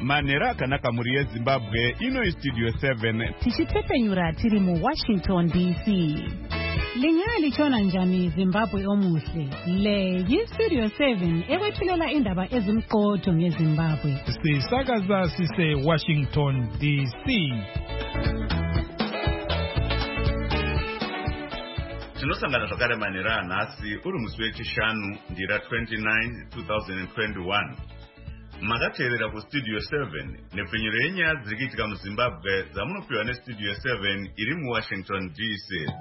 Manera kanaka muri Zimbabwe ino studio 7 tichitepenyura tiri mu Washington DC. Linyali chona njani Zimbabwe omuhle. Le Studio 7 ewethulela indaba ezimqotho ngeZimbabwe. Sisakaza sise Washington DC. Tinosangana zvakare Manera nhasi uri musi wechishanu ndira 29 2021. Makatevera ku Studio 7 nepfenyuro yenyaya dziri kuitika muZimbabwe dzamunopiwa neStudio 7 iri mu Washington DC.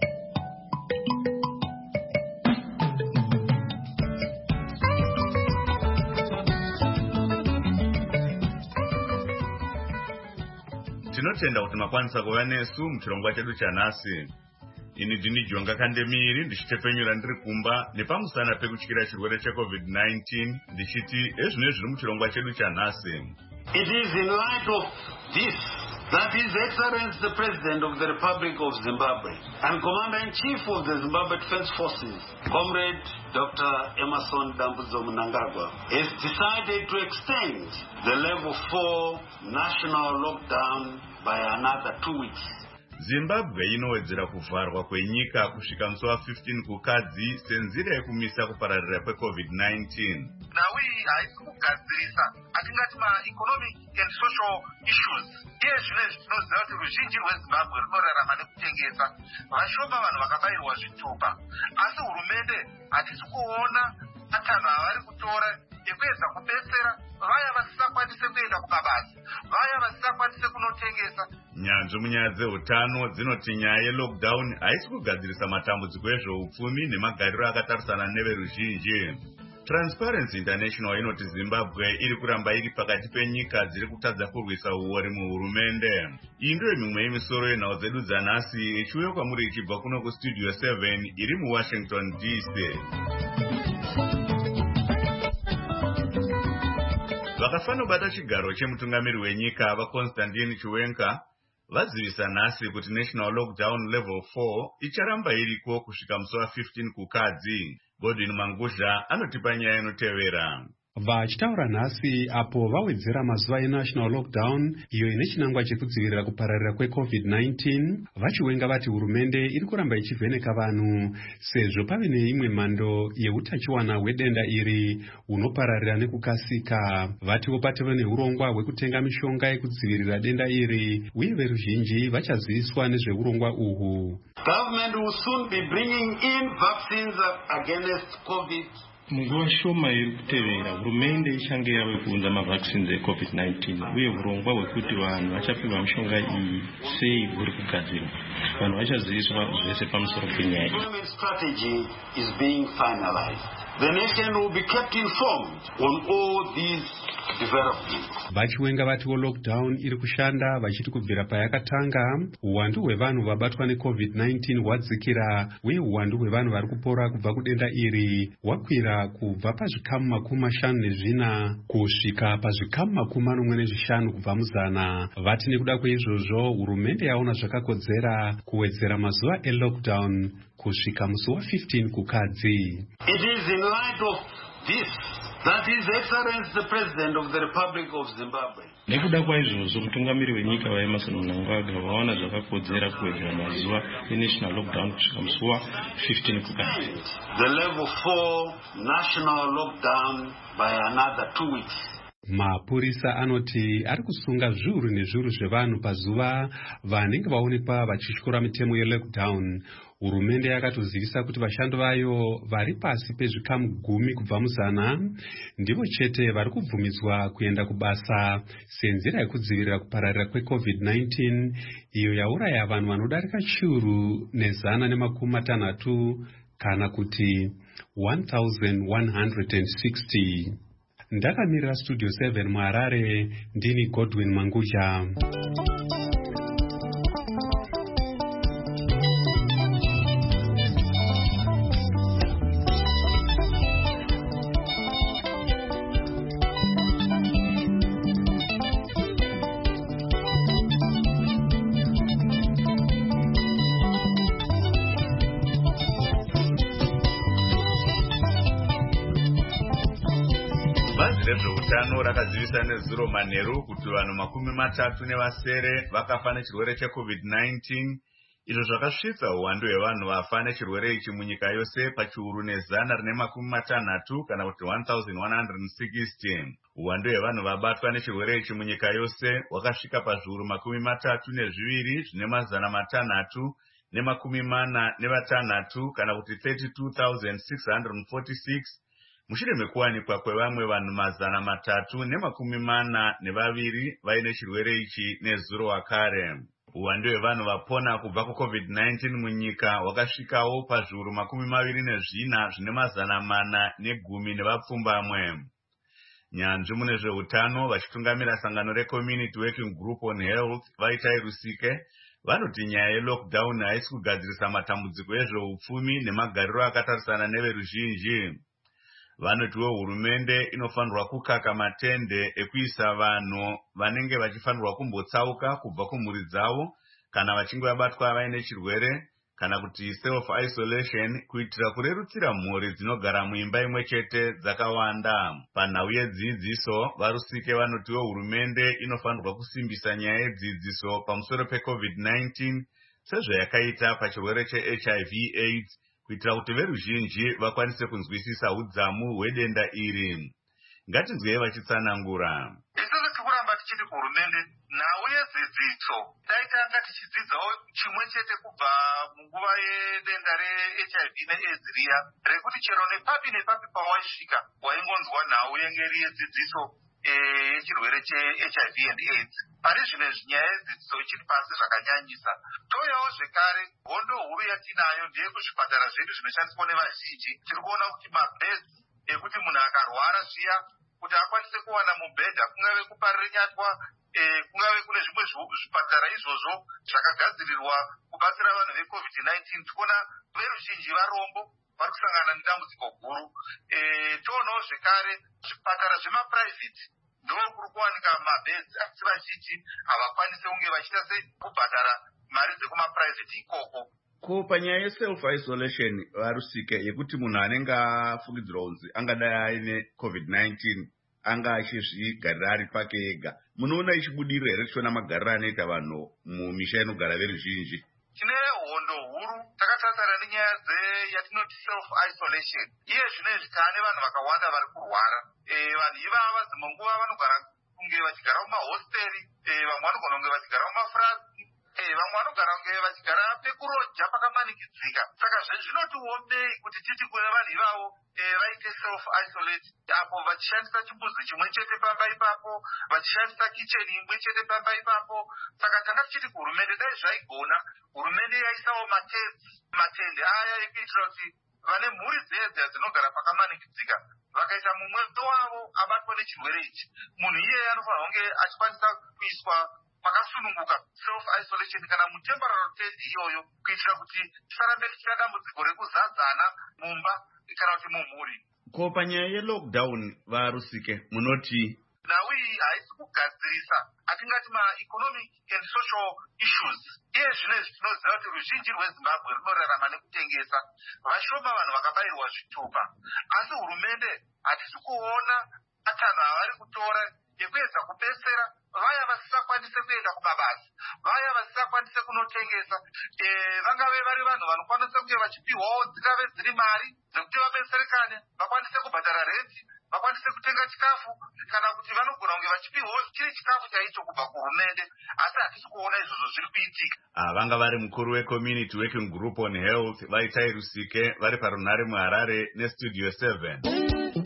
Tinotenda kuti makwanisa kuva nesu muchirongwa chedu chanhasi. Ini ndini Jonga Kandemiri ndichitepenyura ndiri kumba nepamusana pekutyira chirwere cheCovid-19 ndichiti ezvino zviri muchirongwa chedu chanhasi. It is in light of this that His Excellency the President of the Republic of Zimbabwe and Commander-in-Chief of the Zimbabwe Defense Forces, Comrade Dr. Emmerson Dambudzo Mnangagwa, has decided to extend the level 4 national lockdown by another 2 weeks. Zimbabwe inowedzera kuvharwa kwenyika kusvika musi wa15 kukadzi senzira yekumisa kupararira kweCovid-19. Nawi haisi kugadzirisa atingati ma-economic and social issues. Iye zvinezvi tinoziva kuti ruzhinji rweZimbabwe runorarama nekutengesa. Vashoma vanhu vakabayirwa zvitupa. Asi hurumende hatisi kuona matanho avari kutora ekuedza kubetsera vaya vasisakwanise kuenda kumabasa, vaya vasisakwanise kunotengesa. Nyanzvi munyaya dzeutano dzinoti nyaya yelockdown haisi kugadzirisa matambudziko ezveupfumi nemagariro akatarisana neveruzhinji. Transparency International inoti Zimbabwe iri kuramba iri pakati penyika dziri kutadza kurwisa uori muhurumende. Iyi ndiyo mimwe yemisoro yenhau dzedu dzanhasi ichiuya kwamuri ichibva kuno kuStudio 7 iri muWashington DC. Vakafanobata chigaro chemutungamiri wenyika vaConstantine Chiwenga vazivisa nhasi kuti national lockdown level 4 icharamba iriko kusvika musi wa15 kukadzi. Godwin Mangudla anotipa nyaya inotevera. Vachitaura nhasi apo vawedzera mazuva enational lockdown iyo ine chinangwa chekudzivirira kupararira kweCovid-19, vachiwenga vati hurumende iri kuramba ichivheneka vanhu sezvo pave neimwe mhando yeutachiwana hwedenda iri hunopararira nekukasika. Vatiwo patove neurongwa hwekutenga mishonga yekudzivirira denda iri uye veruzhinji vachaziviswa nezveurongwa uhwu. Government will soon be bringing in vaccines against COVID. Munguva shoma iri kutevera hurumende ichange yave kuunza mavaccines eCovid-19 uye urongwa hwekuti vanhu vachapiwa mishonga iyi sei huri kugadzirwa. Vanhu vachaziviswa zvese pamusoro penyaya iyi. Government strategy is being finalized. The nation will be kept informed on all these developments. Vachiwenga vatiwo lockdown iri kushanda vachiti kubvira payakatanga uwandu hwevanhu vabatwa neCovid-19 hwadzikira uye uwandu hwevanhu vari kupora kubva kudenda iri hwakwira kubva pazvikamu 54 kusvika pazvikamu 45 kubva muzana. Vati nekuda kweizvozvo hurumende yaona zvakakodzera kuwedzera mazuva elockdown kusvika musi wa15 kukadzi. It is in light of this that His Excellency the President of the Republic of Zimbabwe. Nekuda kwaizvozvo mutungamiri wenyika vaEmmerson Mnangagwa vaona zvakakodzera kuwedzera mazuva enational lockdown kusvika musi wa15 kukadzi. The level 4 national lockdown by another 2 weeks. Mapurisa anoti ari kusunga zviuru nezviuru zvevanhu pazuva vanenge vaonekwa vachishyora mitemo yelockdown. Hurumende yakatozivisa kuti vashandi vayo vari pasi pezvikamu 10 kubva muzana ndivo chete vari kubvumidzwa kuenda kubasa senzira yekudzivirira kupararira kweCovid-19 iyo yauraya vanhu vanodarika chiuru nezana nemakumi matanhatu kana kuti 1160. Ndakamirira Studio 7 muHarare, ndini Godwin Mangudla. rezveutano rakazivisa nezuro manheru kuti vanhu 37 vakafa nechirwere cheCovid-19, izvo zvakasvitsa uwandu hwevanhu vafa nechirwere ichi munyika yose pachiuru nezana rine 60 kana kuti 1160. Uwandu hwevanhu vabatwa nechirwere ichi munyika yose hwakasvika pazviuru 32 zvine mazana 346 kana kuti 32,646 mushure mekuwanikwa kwevamwe vanhu mazana 342 vaine chirwere ichi nezuro wakare. Uwandu hwevanhu vapona kubva kuCovid-19 munyika hwakasvikawo pazviuru 24 zvine mazana 410 nevapfumbamwe. Nyanzvi mune zveutano vachitungamira sangano reCommunity Working Group on Health Vaitai Rusike vanoti nyaya yelockdown haisi kugadzirisa matambudziko ezveupfumi nemagariro akatarisana neveruzhinji. Vanotiwo hurumende inofanirwa kukaka matende ekuisa vanhu vanenge vachifanirwa kumbotsauka kubva kumhuri dzavo kana vachinge vabatwa vaine chirwere kana kuti self-isolation kuitira kurerutsira mhuri dzinogara muimba imwe chete dzakawanda. Panhau yedzidziso, Varusike vanotiwo hurumende inofanirwa kusimbisa nyaya yedzidziso pamusoro peCovid-19 sezvayakaita pachirwere cheHIV/AIDS kuitira kuti veruzhinji vakwanise kunzwisisa udzamu hwedenda iri. Ngatinzwei vachitsanangura. Isusu tikuramba tichiti kuhurumende nhau yedzidziso dai tanga tichidzidzawo chimwe chete kubva munguva yedenda reHIV neAIDS riya rekuti chero nepapi nepapi pawaisvika waingonzwa nhau yengeri yedzidziso yechirwere cheHIV and AIDS. Pane zvimwe nyaya yedzidziso ichiri pasi zvakanyanyisa. Touyawo zvekare hondo huru yatinayo ndeye kuzvipatara zvedu zvinoshandiswa nevazhinji. Tiri kuona kuti mabhedzi ekuti munhu akarwara zviya kuti akwanise kuwana mubhedha kungave kuparire nyatwa kungave kune zvimwe zvipatara izvozvo zvakagadzirirwa kubatsira vanhu veCovid-19. Tikuona veruzhinji varombo vari kusangana nedambudziko guru. Toonawo zvekare zvipatara zvemapuraivhiti ndo kuri kuwanika mabhedzi asi vazhinji havakwanise kunge vachiita sei kubhadhara mari dzekumapuraivhiti ikoko. Ko panyaya yeself-isolation Varusike yekuti munhu anenge afungidzirwa kunzi angadai aine COVID-19 anga achizvigarira ari pake ega, munoona ichibudirira here tichiona magariro anoita vanhu mumisha inogara veruzhinji? Tine hondo huru takatarisana nenyaya yatinoti self-isolation. Iye zvinezvi taane vanhu vakawanda vari kurwara. Vanhu ivava dzimwe nguva vanogara kunge vachigara mumahosteri, vamwe vanogona kunge vachigara mumafurasi, vamwe vanogara kunge vachigara pekuroja pakamanikidzika. Saka zvezvinotiomei kuti titi kune vanhu ivavo vaite self-isolate apo vachishandisa chimbuzi chimwe chete pamba ipapo, vachishandisa kicheni imwe chete pamba ipapo. Saka tanga tichiti kuhurumende dai zvaigona, hurumende yaisawo matende aya ekuitira kuti vane mhuri dzedza dzinogara pakamanikidzika vakaita mumwe wavo abatwa nechirwere ichi, munhu iyeye anofanira kunge achikwanisa kuiswa pakasununguka self-isolation kana mutemporary tent iyoyo kuitira kuti tisarambe tichita dambudziko rekuzadzana mumba kana kuti mumhuri. Ko panyaya yelockdown Varusike munoti nhau iyi haisi kugadzirisa atingati ma-economic and social issues. Iye zvinezvi tinoziva kuti ruzhinji rweZimbabwe runorarama nekutengesa. Vashoma vanhu vakabayirwa zvitupa. Asi hurumende hatisi kuona matanho avari kutora ekuedza kupesera vaya vasisakwanise kuenda kumabasa, vaya vasisakwanise kunotengesa. Vangave vari vanhu vanokwanisa kunge vachipiwawo dzingave dziri mari dzekuti vabetserekane, vakwanise kubhadhara renti, vakwanise kutenga chikafu, kana kuti vanogona kunge vachipiwawo chiri chikafu chaicho kubva kuhurumende. Asi hatisi kuona izvozvo zviri kuitika. Vanga vari mukuru weCommunity Working Group on Health Vaitai Rusike vari parunhare muHarare neStudio 7.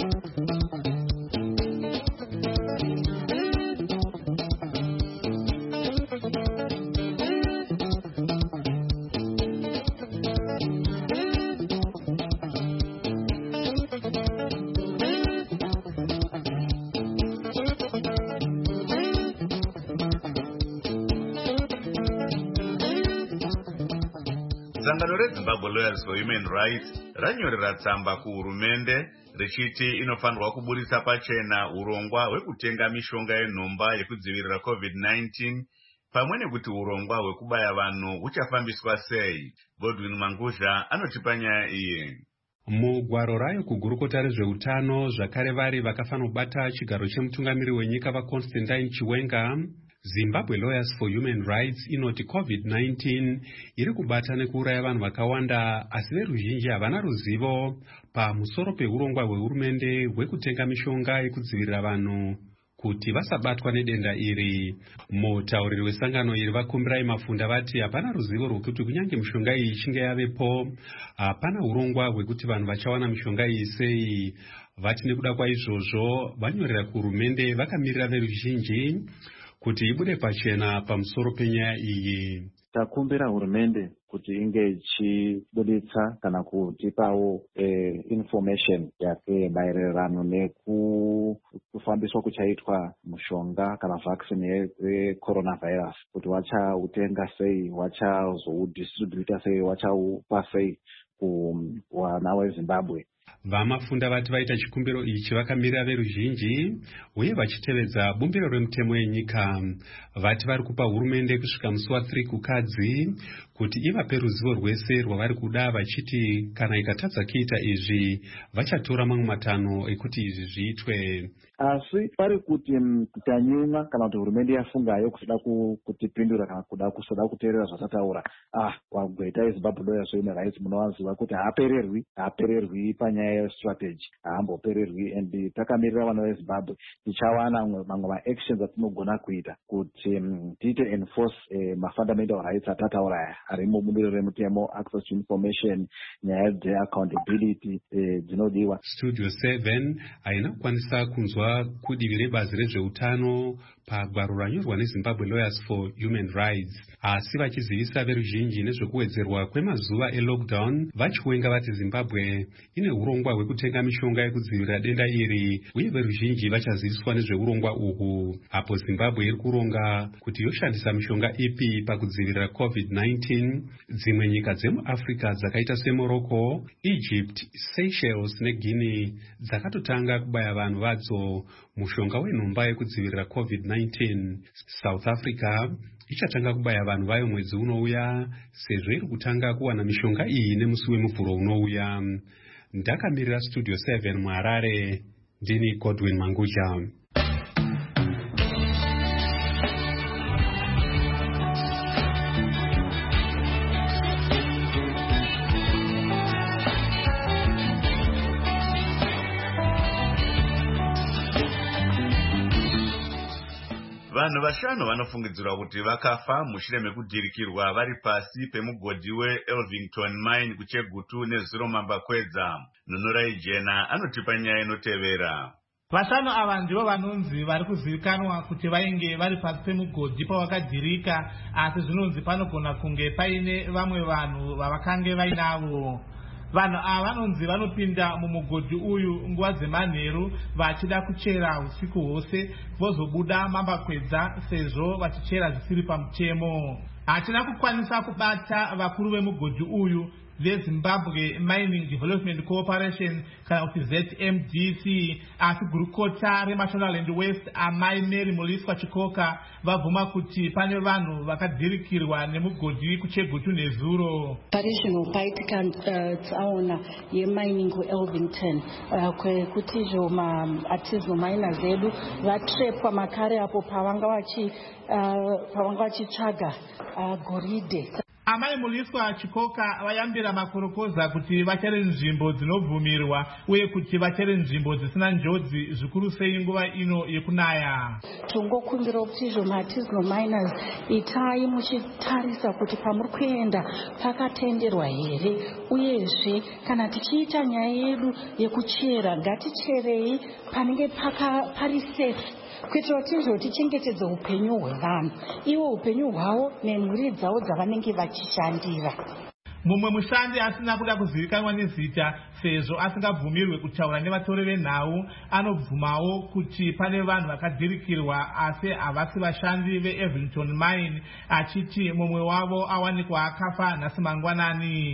Sangano reZimbabwe Lawyers for Human Rights ranyorera tsamba kuhurumende richiti inofanirwa kuburisa pachena urongwa hwekutenga mishonga yenhomba yekudzivirira COVID-19 pamwe nekuti urongwa hwekubaya vanhu huchafambiswa sei. Godwin Manguzha anotipa nyaya iyi. Mugwaro rayo kugurukota rezveutano zvakare vari vakafanira kubata chigaro chemutungamiri wenyika vaConstantine Chiwenga, Zimbabwe Lawyers for Human Rights inoti COVID-19 iri kubata nekuuraya vanhu vakawanda, asi veruzhinji havana ruzivo pamusoro peurongwa hwehurumende hwekutenga mishonga yekudzivirira vanhu kuti vasabatwa nedenda iri. Mutauriri wesangano iri vakumbirai Mafunda vati hapana ruzivo rwekuti kunyange mishonga iyi ichinge yavepo hapana urongwa hwekuti vanhu vachawana mishonga iyi sei. Vati nekuda kwaizvozvo vanyorera kuhurumende vakamirira veruzhinji kuti ibude pachena pamusoro penyaya iyi. Takumbira hurumende kuti inge ichibuditsa kana kutipawo information yake maererano nekufambiswa kuchaitwa mushonga kana vaccine yecoronavirus, kuti wachautenga sei, wachazoudistributa sei, wachaupa sei kuvana veZimbabwe. Vamafunda vati vaita chikumbiro ichi vakamirira veruzhinji uye vachitevedza bumbiro remutemo yenyika. Vati vari kupa hurumende kusvika musi wa3 kukadzi kuti ivape ruzivo rwese rwavari kuda, vachiti kana ikatadza kuita izvi vachatora mamwe matanho ekuti izvi zviitwe. Asi pari kuti tanyuma kana kuti hurumende yafungayo kusada kutipindura kana kusada kuteerera zvatataura, wagweta eZimbabwe Lawyers for Human Rights munowaziva kuti haapererwi panyaya yestrategy, haambopererwi, and takamirira vana veZimbabwe tichawana mamwe maactions atinogona kuita kuti tiite enforce mafundamental rights atataura ari mubumbiro remutemo, access to information, nyaya dzeaccountability dzinodiwa. Studio 7 haina kukwanisa kunzwa kudivi rebazi rezveutano pagwaro ranyorwa neZimbabwe Lawyers for Human Rights, asi vachizivisa veruzhinji nezvekuwedzerwa kwemazuva elockdown. Vachiwenga vati Zimbabwe ine urongwa hwekutenga mishonga yekudzivirira denda iri, uye veruzhinji vachaziviswa nezveurongwa uhu. Apo Zimbabwe iri kuronga kuti yoshandisa mishonga ipi pakudzivirira COVID-19, dzimwe nyika dzemuAfrica dzakaita seMorocco, Egypt, Seychelles neGuinea dzakatotanga kubaya vanhu vadzo mushonga wenhomba yekudzivirira COVID-19. South Africa ichatanga kubaya vanhu vayo mwedzi unouya, sezvo iri kutanga kuwana mishonga iyi nemusi wemuvhuro unouya. Ndakamirira Studio 7 muHarare, ndini Godwin Manguja. Vanhu vashanu vanofungidzirwa kuti vakafa mushure mekudhirikirwa vari pasi pemugodhi weElvington Mine kuChegutu nezuro Mambakwedza. Nunurai Jena anotipa nyaya inotevera. Vashanu ava ndivo vanonzi vari kuzivikanwa kuti vainge vari pasi pemugodhi pawakadhirika, asi zvinonzi panogona kunge paine vamwe vanhu vavakange vainavo. Vanhu ava vanonzi vanopinda mumugodhi uyu nguva dzemanheru vachida kuchera usiku hwose, vozobuda Mambakwedza sezvo vachichera zvisiri pamutemo. Hatina kukwanisa kubata vakuru vemugodhi uyu veZimbabwe Mining Development Corporation kana kuti ZMDC, asi gurukota reMashonaland West amai Mary Muliswa Chikoka vabvuma kuti pane vanhu vakadhirikirwa nemugodhi kuChegutu nezuro. Parizvino paitika tsaona yemining kuElvington kwekuti izvo maartisanal miners edu vatrepwa makare apo pavanga vachitsvaga goridhe. Amai Muliswa Chikoka vayambira makorokoza kuti vachere nzvimbo dzinobvumirwa uye kuti vachere nzvimbo dzisina njodzi zvikuru sei nguva ino yekunaya. Tongokumbira kuti izvo maartisanal miners itai muchitarisa kuti pamuri kuenda pakatenderwa here, uyezve kana tichiita nyaya yedu yekuchera ngaticherei panenge pari safe, kuitira kuti izvo tichengetedze upenyu hwevanhu, ivo upenyu hwavo nemhuri dzavo dzavanenge vachishandira. Mumwe mushandi asina kuda kuzivikanwa nezita sezvo asingabvumirwe kutaura nevatori venhau anobvumawo kuti pane vanhu vakadhirikirwa asi havasi vashandi veElvington Mine, achiti mumwe wavo awanikwa akafa nhasi mangwanani.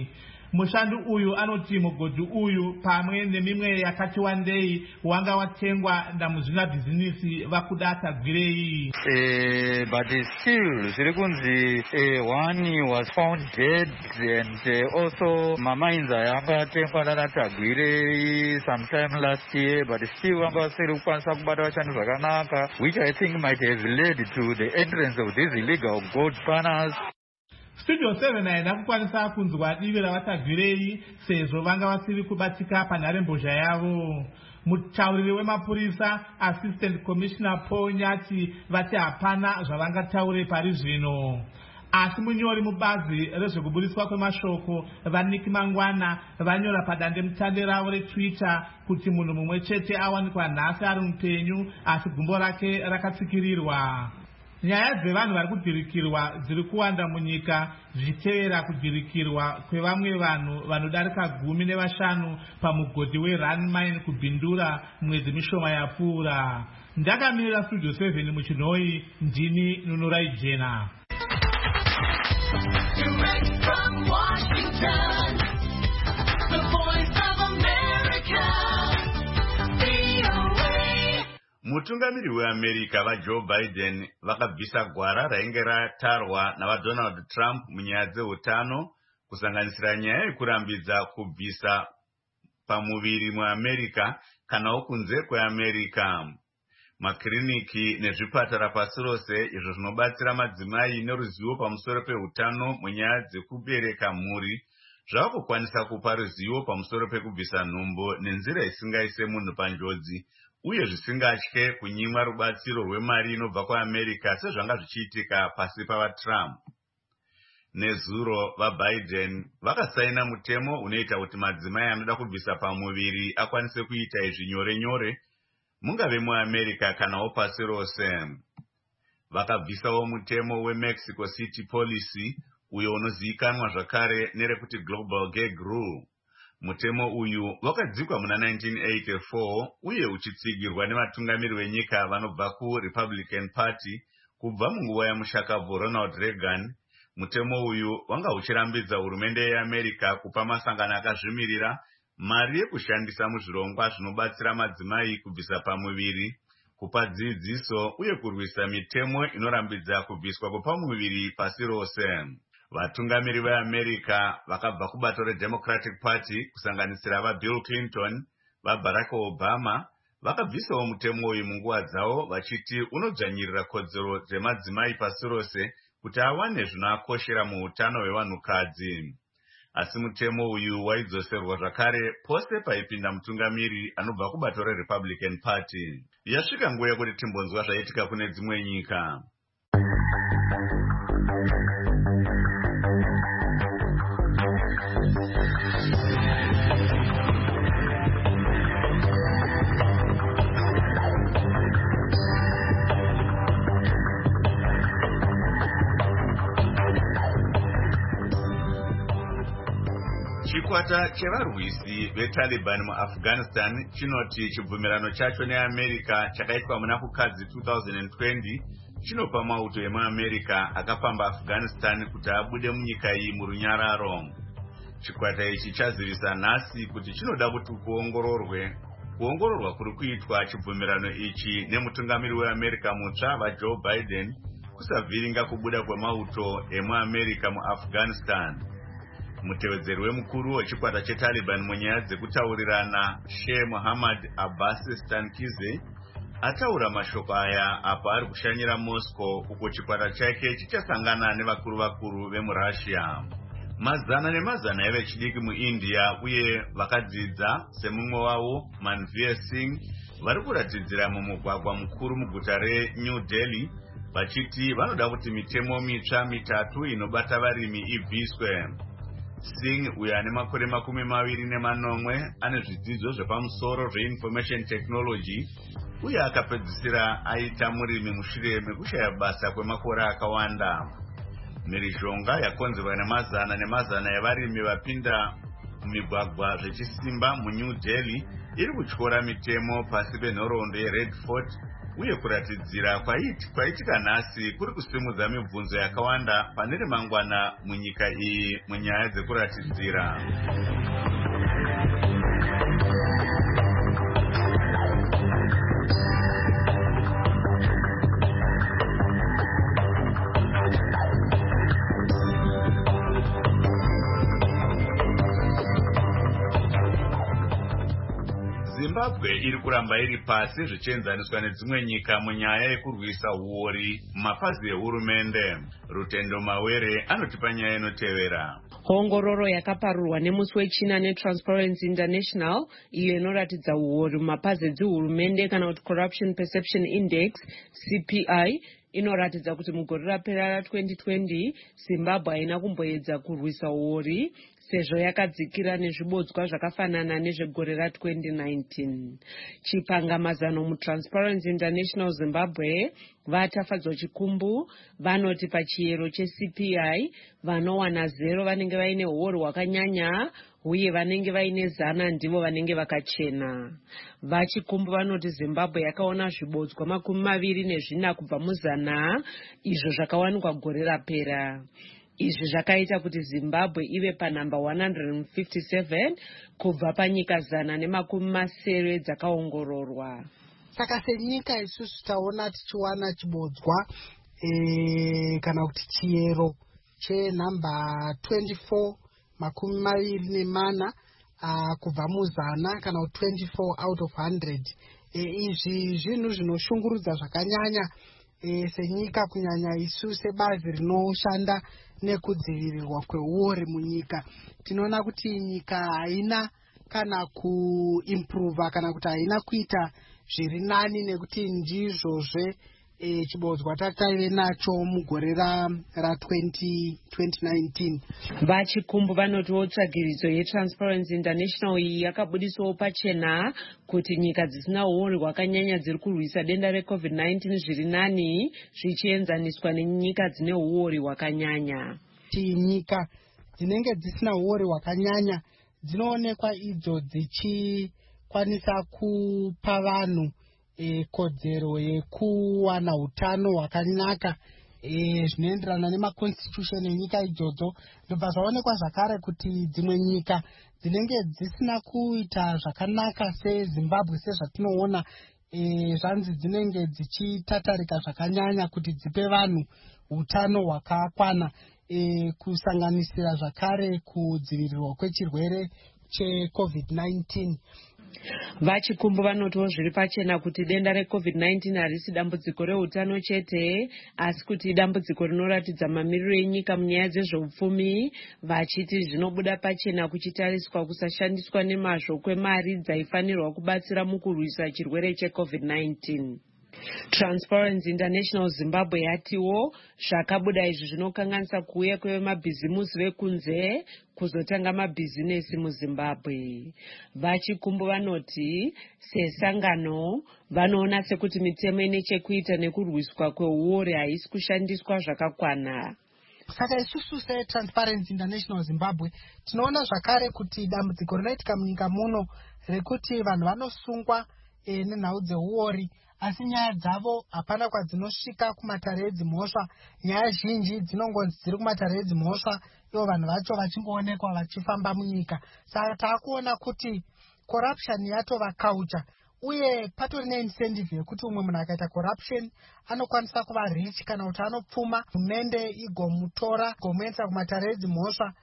Mushandu uyu anoti mugodhi uyu pamwe nemimwe yakati wandei wanga watengwa ndamuzvina bhizinisi vakuda tagwirei. But still zviri kunzi one was found dead and also mamainza yanga atengwa nana tagwirei sometime last year, but still vanga vasiri kukwanisa kubata vashandi zvakanaka, which I think might have led to the entrance of these illegal gold spanners. Studio 7 haina kukwanisa kunzwa divi ravatagwirei sezvo vanga vasiri kubatika panharembozha yavo. Mutauriri wemapurisa Assistant Commissioner Paul Nyati vati hapana zvavangataure pari zvino. Asi munyori mubazi rezvekuburiswa kwemashoko vaNiki Mangwana vanyora padandemutande ravo reTwitter kuti munhu mumwe chete awanikwa nhasi ari mupenyu asi gumbo rake rakatsikirirwa. Nyaya dzevanhu vari kudhirikirwa dziri kuwanda munyika zvichitevera kudhirikirwa kwevamwe vanhu vanodarika 15 pamugodhi weRun Mine kuBhindura mwedzi mishoma yapfuura. Ndakamirira Studio 7 muchinhoi, ndini Nunurai Jena. Direct from Washington, the voice of America, VOA. Mutungamiri weAmerica vaJoe Biden vakabvisa gwara rainge ratarwa navaDonald Trump munyaya dzeutano, kusanganisira nyaya yekurambidza kubvisa pamuviri muAmerica kanawo kunze kweAmerica. Makiriniki nezvipatara pasi rose izvo zvinobatsira madzimai neruzivo pamusoro peutano munyaya dzekubereka mhuri zvavakukwanisa kupa ruzivo pamusoro pekubvisa nhumbu nenzira isingaise munhu panjodzi uye zvisingatye kunyimwa rubatsiro rwemari inobva kuAmerica sezvanga zvichiitika pasi pavaTrump. Nezuro vaBiden vakasaina mutemo unoita kuti madzimai anoda kubvisa pamuviri akwanise kuita izvi nyore nyore, mungave muAmerica kanawo pasi rose. Vakabvisawo mutemo weMexico City Policy uyo unozivikanwa zvakare nerekuti Global Gag Rule. Mutemo uyu wakadzikwa muna 1984 uye uchitsigirwa nevatungamiri venyika vanobva kuRepublican Party kubva munguva yamushakabvu Ronald Reagan. Mutemo uyu wanga uchirambidza hurumende yeAmerica kupa masangano akazvimirira mari yekushandisa muzvirongwa zvinobatsira madzimai kubvisa pamuviri, kupa dzidziso uye kurwisa mitemo inorambidza kubviswa kwepamuviri pasi rose. Vatungamiri veAmerica vakabva kubato reDemocratic Party kusanganisira vaBill Clinton, vaBarack Obama vakabvisawo mutemo uyu munguva dzavo vachiti unodzvanyirira kodzero dzemadzimai pasi rose kuti awane zvinoakoshera muutano hwevanhukadzi. Asi mutemo uyu waidzoserwa zvakare pose paipinda mutungamiri anobva kubato reRepublican Party. Yasvika nguva yekuti timbonzwa zvaitika kune dzimwe nyika. Chikwata chevarwisi veTaliban muAfghanistan chinoti chibvumirano chacho neAmerica chakaitwa muna kukadzi 2020 chinopa mauto emuAmerica akapamba Afghanistan kuti abude munyika iyi murunyararo. Chikwata ichi chazivisa nhasi kuti chinoda kuti kuongororwa kuri kuitwa chibvumirano ichi nemutungamiri weAmerica mutsva vaJoe Biden kusavhiringa kubuda kwemauto emuAmerica muAfghanistan. Mutevedzeri wemukuru wechikwata cheTaliban munyaya dzekutaurirana Sheikh Mohammed Abbas Stankize ataura mashoko aya apa ari kushanyira Moscow uko chikwata chake chichasangana nevakuru vemuRussia. Mazana nemazana evechidiki muIndia uye vakadzidza semumwe wavo Manveer Singh vari kuratidzira mumugwagwa mukuru muguta reNew Delhi vachiti vanoda kuti mitemo mitsva mitatu inobata varimi ibviswe. Singh uyo ane makore 28 ane zvidzidzo zvepamusoro zveInformation Technology uye akapedzisira aita murimi mushure mekushaya basa kwemakore akawanda. Mhirizhonga yakonzerwa nemazana evarimi vapinda mumigwagwa zvechisimba muNew Delhi iri kutyora mitemo pasi penhoroondo yeRed Fort uye kuratidzira kwaitika nhasi kuri kusimudza mibvunzo yakawanda pane remangwana munyika iyi munyaya dzekuratidzira. Zimbabwe iri kuramba iri pasi zvichienzaniswa nedzimwe nyika munyaya yekurwisa huori mumapazi ehurumende. Rutendo Mawere anotipa nyaya inotevera. Ongororo yakaparurwa nemusi wechina neTransparency International iyo inoratidza huori mumapazi edzihurumende kana kuti Corruption Perception Index CPI inoratidza kuti mugore rapera ra2020 Zimbabwe haina kumboedza kurwisa huori sezvo yakadzikira nezvibodzwa zvakafanana nezvegore ra2019. Chipangamazano muTransparency International Zimbabwe vatafadzwa chikumbu vanoti pachiyero cheCPI vanowana 0 vanenge vaine huori hwakanyanya uye vanenge vaine 100 ndivo vanenge vakachena. Vachikumbu vanoti Zimbabwe yakaona zvibodzwa 24 kubva mu100 izvo zvakawanikwa gore rapera. Izvi zvakaita kuti Zimbabwe ive panhamba 157 kubva panyika 170 dzakaongororwa. Saka senyika isusu taona tichiwana chibodzwa kana kuti chiyero chenhamba 24 24 kubva mu100 kana kuti 24 out of 100. Izvi zvinhu zvinoshungurudza zvakanyanya senyika kunyanya isu sebazi rinoshanda nekudzivirirwa kwehuori munyika. Tinoona kuti nyika haina kana kuimprova kana kuti haina kuita zviri nani nekuti ndizvozve chibodzwa takaive nacho mugore ra2019. Vachikumbu vanotiwo tsvagiridzo yeTransparency International iyi yakabudiswawo pachena kuti nyika dzisina huori hwakanyanya dziri kurwisa denda reCovid-19 zviri nani zvichienzaniswa nenyika dzine huori hwakanyanya. Nyika dzinenge dzisina huori hwakanyanya dzinoonekwa idzo dzichikwanisa kupa vanhu kodzero yekuwana hutano hwakanaka zvinoenderana nemaconstitution enyika idzodzo. Ndobva zvaonekwa zvakare kuti dzimwe nyika dzinenge dzisina kuita zvakanaka seZimbabwe sezvatinoona zvanzi dzinenge dzichitatarika zvakanyanya kuti dzipe vanhu hutano hwakakwana kusanganisira zvakare kudzivirirwa kwechirwere cheCovid-19. Vachikumbu vanotiwo zviri pachena kuti denda reCovid-19 harisi dambudziko rehutano chete asi kuti idambudziko rinoratidza mamiriro enyika munyaya dzezveupfumi, vachiti zvinobuda pachena kuchitariswa kusashandiswa nemazvo kwemari dzaifanirwa kubatsira mukurwisa chirwere cheCovid-19. Transparency International Zimbabwe yatiwo zvakabuda izvi zvinokanganisa kuuya kwevemabhizimusi vekunze kuzotanga mabhizinesi muZimbabwe. Vachikumbu vanoti sesangano vanoona sekuti mitemo ine chekuita nekurwiswa kwehuori haisi kushandiswa zvakakwana. Saka isusu seTransparency International Zimbabwe tinoona zvakare kuti dambudziko rinoitika munyika muno rekuti vanhu vanosungwa nenhau dzehuori asi nyaya dzavo hapana kwadzinosvika kumatare edzimhosva. Nyaya zhinji dzinongonzi dziri kumatare edzimhosva ivo vanhu vacho vachingoonekwa vachifamba munyika. Saka taakuona kuti corruption yatova culture uye patori neincentive yekuti umwe munhu akaita corruption anokwanisa kuva rich kana kuti anopfuma hurumende igomutora igomuendesa kumatare edzimhosva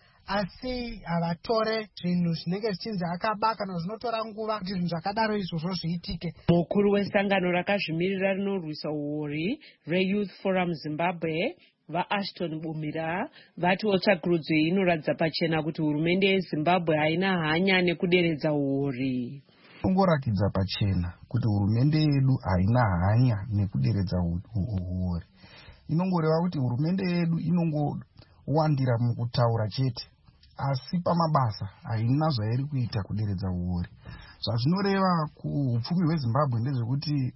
asi havatore zvinhu zvinenge zvichinzi akaba kana zvinotora nguva kuti zvinhu zvakadaro izvozvo zviitike. Mukuru wesangano rakazvimirira rinorwisa huori reYouth Forum Zimbabwe vaAshton Bumira vatiwo tsvakurudzo iyi inoratidza pachena kuti hurumende yeZimbabwe haina hanya nekuderedza huori. Inongoratidza pachena kuti hurumende yedu haina hanya nekuderedza huori. Inongoreva kuti hurumende yedu inongowandira mukutaura chete asi pamabasa haina zvairi kuita kuderedza huori. Zvazvinoreva kuupfumi hweZimbabwe ndezvekuti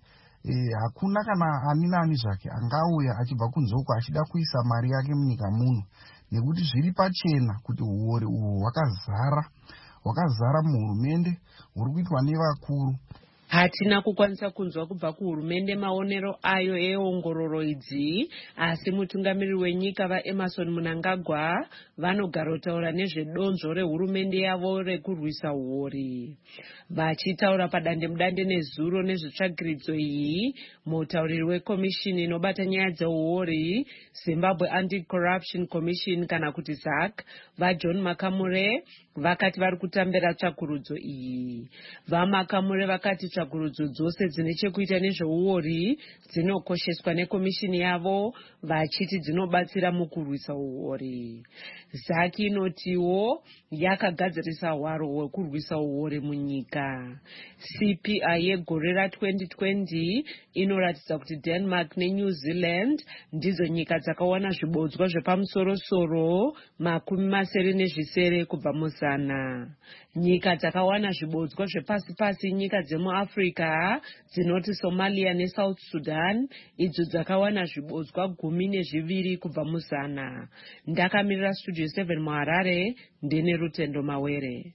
hakuna kana ani nani zvake angauya achibva kunzoko achida kuisa mari yake munyika muno nekuti zviri pachena kuti huori uhwu hwakazara muhurumende huri kuitwa nevakuru. Hatina kukwanisa kunzwa kubva kuhurumende maonero ayo eongororo idzi, asi mutungamiriri wenyika vaEmmerson Mnangagwa vanogara kutaura nezvedonzvo rehurumende yavo rekurwisa uori. Vachitaura padandemudande nezuro nezvetsvagiridzo iyi, mutauriri wekomishini inobata nyaya dzeuori, Zimbabwe Anti-Corruption Commission kana kuti ZAC, vaJohn Makamure vakati vari kutambira tsvakurudzo iyi. VaMakamure vakati tsvakurudzo dzose dzine chekuita nezveuori dzinokosheswa nekomishini yavo, vachiti dzinobatsira mukurwisa uori. ZAC inotiwo yakagadzirisa hwaro hwekurwisa uori munyika. CPI yegore ra2020 inoratidza kuti Denmark neNew Zealand ndidzo nyika dzakawana zvibodzwa zvepamusoro-soro 87 kubva muzana. Nyika dzakawana zvibodzwa zvepasi-pasi nyika dzemuAfrica dzinoti Somalia neSouth Sudan, idzo dzakawana zvibodzwa 12 kubva muzana. Ndakamirira Studio 7 muHarare, ndine Rutendo Mawere.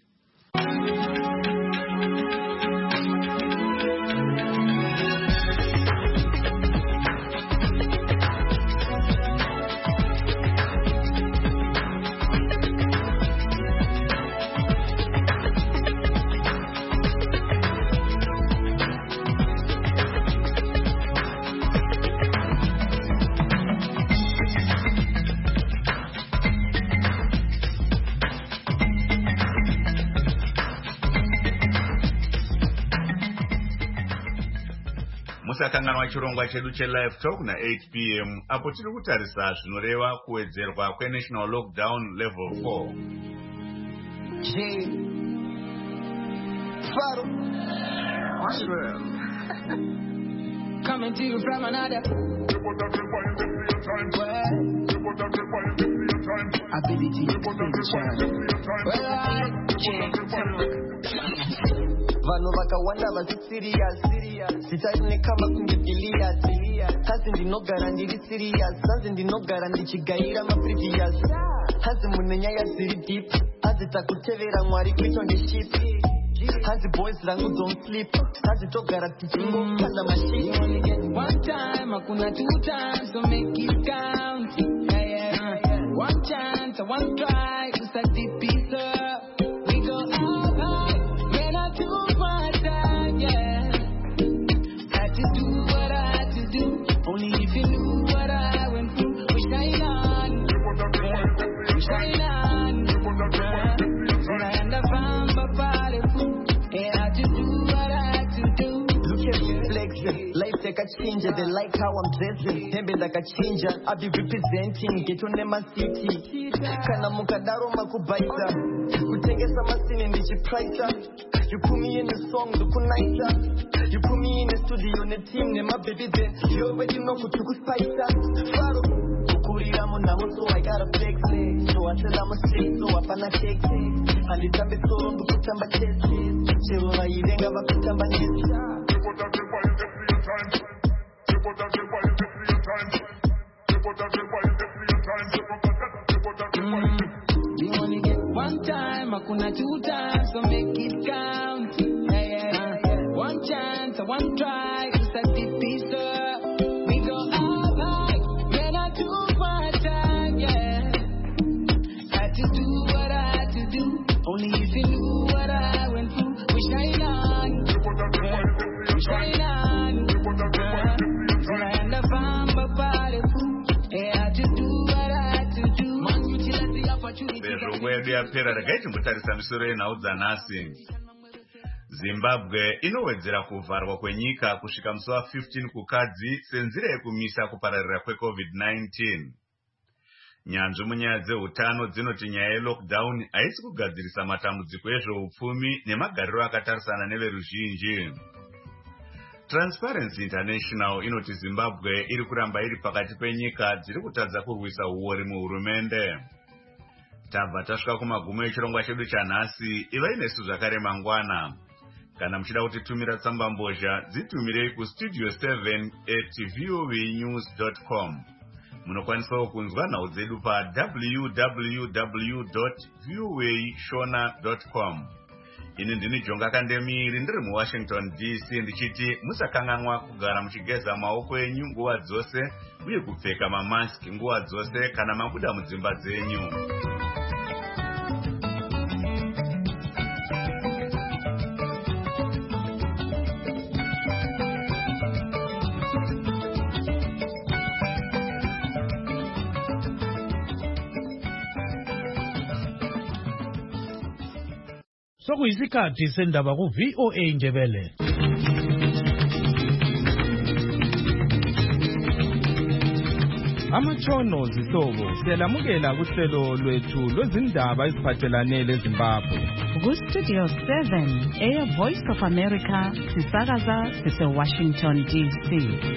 Musakanganwa chirongwa chedu chelive talk na8 p.m. apo tiri kutarisa zvinoreva kuwedzerwa kwenational lockdown level 4. Coming to you from another ability Vano vakawanda vasi serious Sitaine kama kungipilia Hazi ndinogara ndiri serious Hazi ndinogara ndichigaira previous Hazi munenya ya ziri deep Hazi takutevera mwari kuito ndiship Hazi boys rangu don't sleep Hazi togara tichingo kanda maship You only get one time, hakuna two times So make it count One chance, one try To start the piece up We go up high When I do my time, yeah Had to do what I had to do Only if you knew what I went through We shine on We shine on When I end up found my body food And I had to do what I had to do Look at me flexing Life take a change They like how I'm dressing Hembe like a changer I be representing Get on them city Kana mukadaro makubaita Kutengesa masini ndichipraisa You put me in the song dukunaita You put me in the studio ne team ne my baby then You already know kutukuspice Faro Kukurira munamo so I gotta flex it So I tell I'm a straight so I pana shake it Alitambe soro ndukutamba chesi Chero na irenga bakutamba nesi You only get one time, hakuna two times, so make it count. One chance, one try, to start the piece up. We go up high, when I do my time, yeah. Had to do what I had to do, only if you knew what I went through. We shine on, we shine on. When I end up on my body food, I had to do what I had to do. Bezvongo yedu yapera regai timbotarisa misoro yenhau dzanhasi. Zimbabwe inowedzera kuvharwa kwenyika kusvika musi wa15 kukadzi senzira yekumisa kupararira kweCovid-19. Nyanzvi munyaya dzeutano dzinoti nyaya yelockdown haisi kugadzirisa matambudziko ezveupfumi nemagariro akatarisana neveruzhinji. Transparency International inoti Zimbabwe iri kuramba iri pakati penyika dziri kutadza kurwisa uori muhurumende. Tabva tasvika kumagumo echirongwa chedu chanhasi, ivai nesu zvakare mangwana. Kana muchida kutitumira tsamba mbozha, dzitumirei kustudio 7@voanews.com. Munokwanisawo kunzwa nhau dzedu pa www.voashona.com. ini ndini Jonga Kandemiri ndiri muWashington DC ndichiti musakanganwa kugara muchigeza maoko enyu nguva dzose uye kupfeka mamaski nguva dzose kana mabuda mudzimba dzenyu. Sokuyisikhathi sendaba ku VOA Ndebele. Amatshono zihlobo siyalamukela kuhlelo lwethu lwezindaba eziphathelane leZimbabwe. Ku-Studio 7 Air Voice of America sisakaza sise-Washington DC.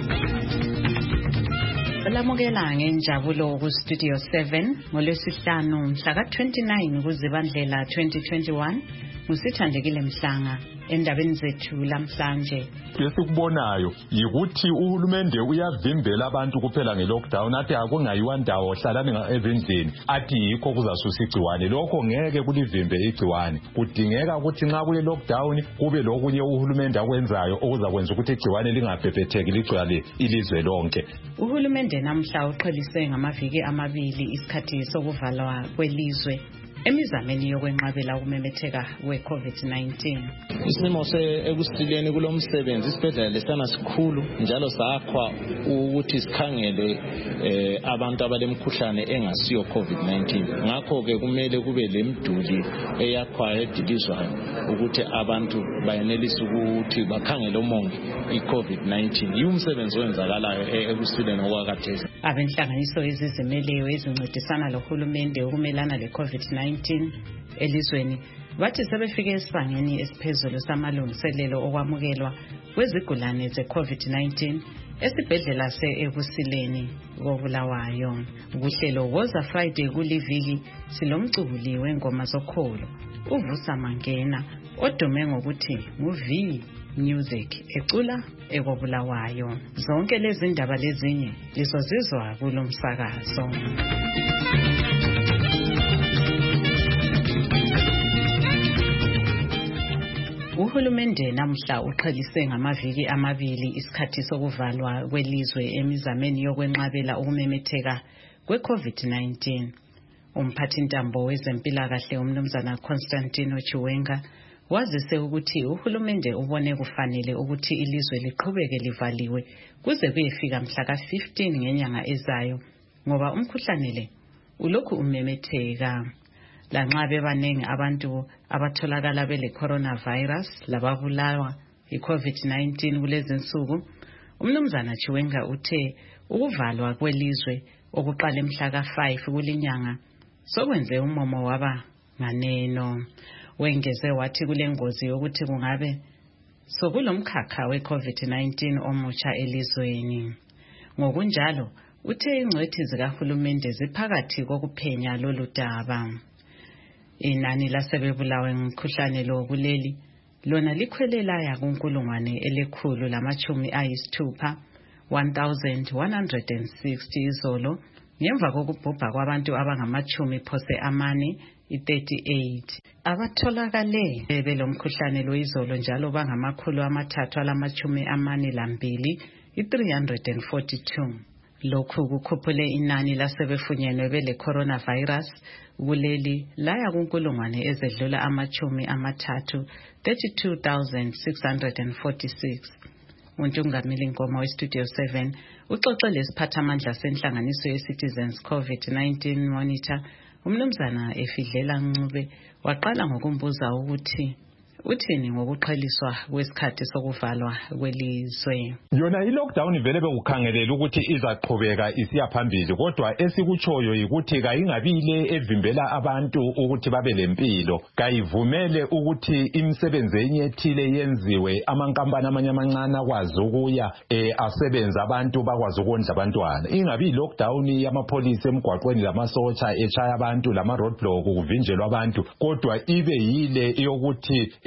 Lamukela ngenjabulo ku-Studio 7 ngolwesihlanu mhla ka-29 kuZibandlela 2021 ngusithandekile Mhlanga endabeni zethu lamhlanje. Esikubonayo yikuthi uhulumende uyavimbela abantu kuphela ngelockdown athi akungayiwa ndawo hlalani ezindlini athi yikho kuzasusa igciwane. Lokho ngeke kulivimbe igciwane. Kudingeka ukuthi nxa kule lockdown kube lokunye uhulumende akwenzayo okuzakwenza ukuthi igciwane lingabhebhetheki ligcwale ilizwe lonke. Uhulumende namhla uqhelise ngamaviki amabili isikhathi sokuvalwa kwelizwe emizameni yokwenqabela ukumemetheka we-COVID-19. Isimo ekusileni kulomsebenzi isibhedlela lesana sikhulu njalo sakhwa ukuthi sikhangele abantu abalemkhuhlane engasiyo COVID-19. Ngakho ke kumele kube lemduli eyakhwayo edilizwayo ukuthi abantu bayenelise ukuthi bakhangele umongi i-COVID-19. Yumsebenzi wenzakalayo ekusileni okwakhathesi. Abenhlanganiso ezizimeleyo ezincedisana lohulumende ukumelana le-COVID-19 elizweni bathi sebefike esibangeni esiphezulu samalungiselelo okwamukelwa kwezigulane ze-COVID-19 esibhedlela se-Ebusileni koBulawayo. Kuhlelo Woza Friday kuliviki silomculi wengoma zokholo uVusa Mangena odume ngokuthi nguV Music ecula ekobulawayo. Zonke lezi ndaba lezinye lizozizwa kulomsakazo. Uhulumende namhla uqhelise ngamaviki amabili isikhathi sokuvalwa kwelizwe emizameni yokwenqabela ukumemetheka kwe-COVID-19. Umphathintambo wezempilakahle umnumzana Constantino Chiwenga wazise ukuthi uhulumende ubone kufanele ukuthi ilizwe liqhubeke livaliwe kuze kuyefika mhla ka-15 ngenyanga ezayo ngoba umkhuhlane le ulokhu umemetheka. Lanxa bebaningi abantu abatholakala bele coronavirus lababulawa i-COVID-19 kulezi nsuku, umnumzana Chiwenga uthe ukuvalwa kwelizwe okuqala mhla ka-5 kulinyanga sokwenze umomo waba nganeno. Wengeze wathi kule ngozi yokuthi kungabe sokulomkhakha we-COVID-19 omutsha elizweni. Ngokunjalo uthe ingcwethi zikahulumende ziphakathi kokuphenya lolu daba. Inani lasebebulawe ngumkhuhlane lo kuleli lona likhwelela yakunkulungwane elikhulu lamachumi ayisithupha 1160 izolo ngemva kokubhubha kwabantu abangamachumi phose amane i-38 abatholakale belomkhuhlane lo izolo njalo bangamakhulu amathathu alamachumi amane lambili i-342. Lokhu kukhuphule inani lasebefunyenwe bele coronavirus kuleli laya kunkulungwane ezedlula amachumi amathathu 32,646. Untungamili Nkomo weStudio 7 uxoxe lesiphathamandla senhlanganiso ye-Citizens COVID-19 Monitor umnumzana Efidlela Ncube waqala ngokumbuza ukuthi uthini ngokuqheliswa kwesikhathi sokuvalwa kwelizwe. Yona i-lockdown vele bekukhangelela ukuthi izaqhubeka isiya phambili kodwa esikutshoyo ukuthi kayingabile evimbela abantu ukuthi babe lempilo, kayivumele ukuthi imisebenzi enye ethile yenziwe, amankampani amanye amancane akwazi ukuya asebenza abantu bakwazi ukondla abantwana. Ingabi i-lockdown yamapolisi emgwaqweni lamasotsha echaya abantu lama roadblock kuvinjelwa abantu, kodwa ibe yile yokuthi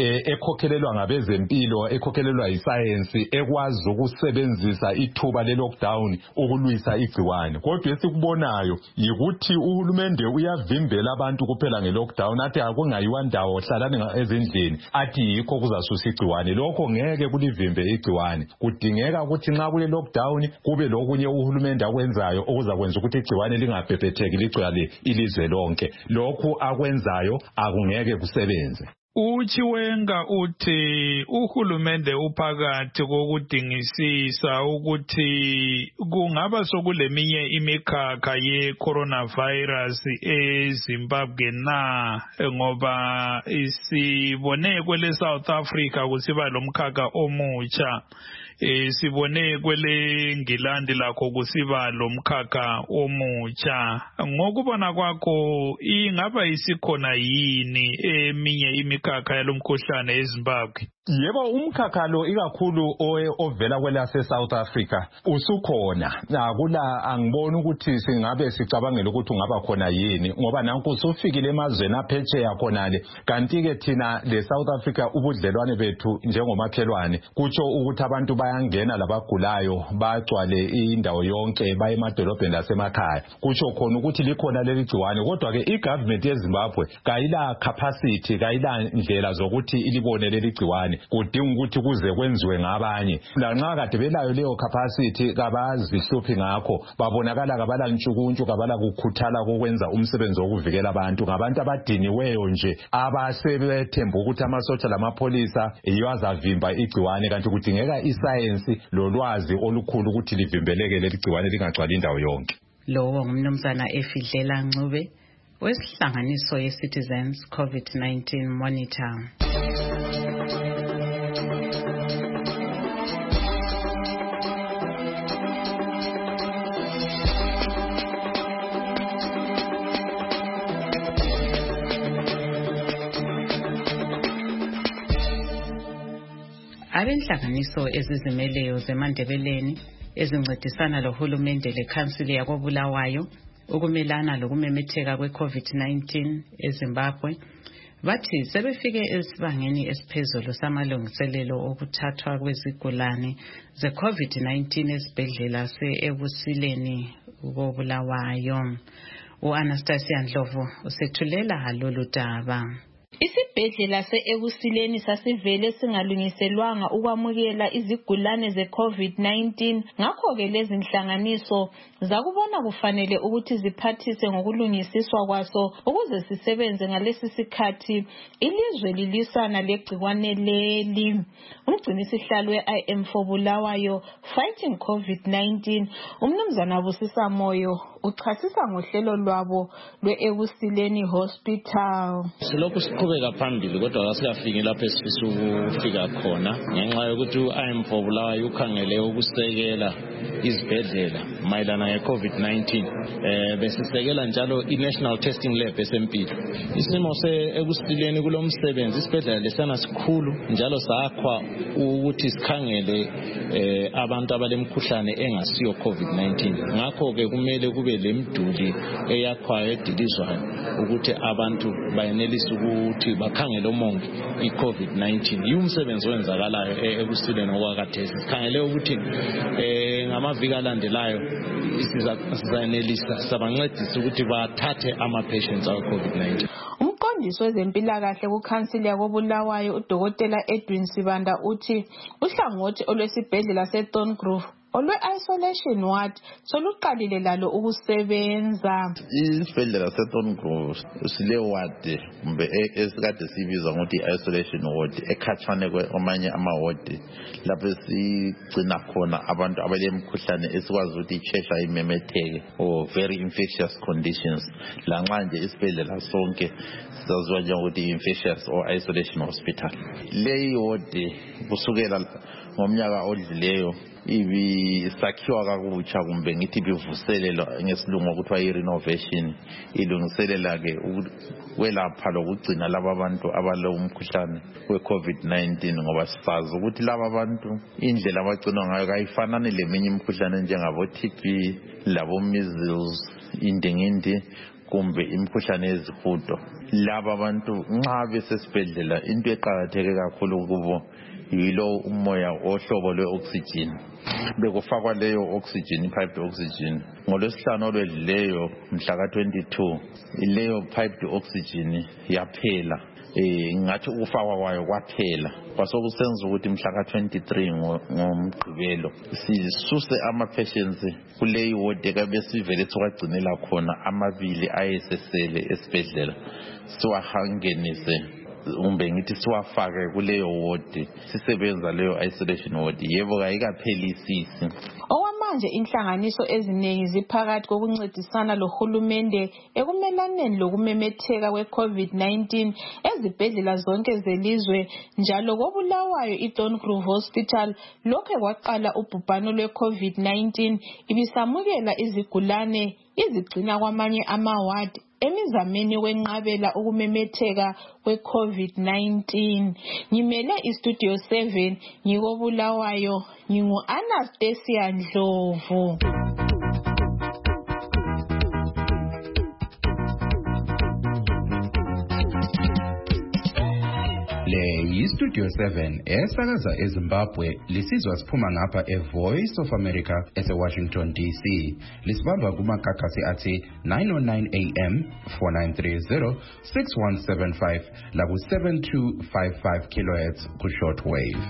ekhokhelelwa ngabezempilo, ekhokhelelwa yisayensi, ekwazi ukusebenzisa ithuba le-lockdown ukulwisa igciwane. Kodwa esikubonayo yikuthi uhulumende uyavimbela abantu kuphela nge-lockdown, athi akungayiwa ndawo, hlalani ezindlini, athi yikho kuzasusa igciwane. Lokho ngeke kulivimbe igciwane. Kudingeka ukuthi nxa kule lockdown kube lokunye uhulumende akwenzayo okuzakwenza ukuthi igciwane lingabhebhetheki ligcwale ilizwe lonke. Lokhu akwenzayo akungeke kusebenze. Uchiwenga uthi uhulumende uphakathi kokudingisisa ukuthi kungaba sokuleminye imikhakha ye coronavirus eZimbabwe na, ngoba sibone kwele South Africa kusiba lomkhakha omutsha. Sibone kwele Ngilandi lakho kusiba lomkhakha omutsha. Ngokubona kwakho ingaba isikhona yini eminye imikhakha yalomkhuhlane eZimbabwe? Yebo, umkhakha lo ikakhulu ovela kwelase South Africa usukhona. Akula angiboni ukuthi singabe sicabangela ukuthi ungaba khona yini, ngoba nanku usufikile emazweni aphetsheya khonale. Kanti ke thina le South Africa ubudlelwane bethu njengomakhelwane kutsho ukuthi abantu bayangena labagulayo bagcwale indawo yonke, baye emadolobheni lasemakhaya. Kutsho khona ukuthi likhona leli gciwane, kodwa ke igovernment yeZimbabwe kayila capacity, kayila ndlela zokuthi ilibone leli gciwane. Kudinga ukuthi kuze kwenziwe ngabanye. Lanxa kade belayo leyo capacity kabazihluphi ngakho, babonakala kabala ntshukuntshu, kabala kukhuthala kokwenza umsebenzi wokuvikela abantu. Ngabantu abadiniweyo nje abasebethemba ukuthi amasotsha lamapholisa yiyo azavimba igciwane, kanti kudingeka isayensi lolwazi olukhulu ukuthi livimbeleke leli gciwane lingagcwali indawo yonke. Lowo ngumnumzana Efidlela Ncube wesihlanganiso ye-Citizens COVID-19 Monitor. Abenhlanganiso ezizimeleyo zeMandebeleni ezincedisana lohulumende lekhansili yakoBulawayo ukumelana lokumemetheka kwe-COVID-19 eZimbabwe bathi sebefike esibangeni esiphezulu samalungiselelo okuthathwa kwezigulane ze-COVID-19 esibhedlela se-Ebusileni koBulawayo. U-Anastasia Ndlovu usethulela lolu daba. Isibhedlela se-Ebusileni sasivele singalungiselwanga ukwamukela izigulane ze-COVID-19, ngakho-ke lezi nhlanganiso zakubona kufanele ukuthi ziphathise ngokulungisiswa kwaso ukuze sisebenze ngalesi sikhathi ilizwe lilisana legciwane leli. Umgcinisihlalo we-IM4 Bulawayo Fighting COVID-19, umnumzana Busisa Moyo, uchasisa ngohlelo lwabo lwe-Ebusileni Hospital. Siqhubeka phambili kodwa asikafiki lapho esifisa ukufika khona ngenxa yokuthi u-IM4 Bulawayo ukhangele ukusekela izibhedlela mayelana nge-COVID-19. Besisekela njalo i-National Testing Lab esempilo. Isimo se-Ebusileni kulomsebenzi, isibhedlela lesana sikhulu njalo sakhwa ukuthi sikhangele abantu abalemkhuhlane engasiyo COVID-19. Ngakho-ke kumele kube lemduli eyakhwayo edilizwayo ukuthi abantu bayenelise ukuthi bakhangele umongi i-COVID-19. Yumsebenzi wenzakalayo ebusileni okwakhathesi. Sikhangele ukuthi ngamaviki alandelayo sizayenelisa sabancedisa ukuthi bathathe ama-patients awe-COVID-19. Umqondisi wezempilakahle kukhansili yakoBulawayo uDokotela Edwin Sibanda uthi uhlangothi olwesibhedlela seThorngrove olwe-isolation ward soluqalile lalo ukusebenza. Isibhedlela seThorngrove sile ward kumbe esikade siyibiza ngokuthi i-isolation ward ekhatshane kwamanye ama-ward lapho sigcina khona abantu abalemkhuhlane esikwazi ukuthi ichesha imemetheke or very infectious conditions. Lanxa nje isibhedlela sonke sizaziwa njengokuthi infectious or isolation hospital. Leyi ward kusukela ngomnyaka odlileyo ibisakhiwa kakutsha kumbe ngithi bivuselelwa ngesilungu okuthiwa i-renovation, ilungiselela-ke ukwelapha lokugcina laba abantu abalomkhuhlane we-COVID-19, ngoba sisazi ukuthi laba abantu indlela abagcinwa ngayo kayifanani leminye imikhuhlane njengabo-TB, labo-measles, indingindi kumbe imikhuhlane yezihudo. Laba abantu nxa besesibhedlela into eqakatheke kakhulu kubo yilo umoya ohlobo lwe-oxygen. Bekufakwa leyo oxygen, piped oxygen. NgoLwesihlanu olwedlileyo mhla ka-22 leyo piped oxygen yaphela. Ngathi ukufakwa kwayo kwaphela. Kwasokusenza ukuthi mhla ka-23 ngoMgqibelo sisuse ama-patients kuleyi ward ekabe sivele siwagcinela khona amabili ayesesele esibhedlela siwahangenise kumbe ngithi siwafake kuleyo ward sisebenza leyo isolation ward. Yebo kayikaphelisisi. Okwamanje inhlanganiso eziningi ziphakathi kokuncedisana lohulumende ekumelaneni lokumemetheka kwe-COVID-19 ezibhedlela zonke zelizwe, njalo koBulawayo iDon Groove Hospital lokho kwaqala ubhubhano lwe-COVID-19 ibisamukela izigulane izigcina kwamanye amawadi emizameni kwenqabela ukumemetheka kwe-COVID-19. Ngimele iStudio 7 ngikoBulawayo, ngingu-Anastasia Ndlovu. Le yiStudio 7 esakaza eZimbabwe lisizwa siphuma ngapha eVoice of America eseWashington DC. Lisibamba kumakhakhasi athi 909 AM 4930 6175 laku 7255 kHz ku shortwave.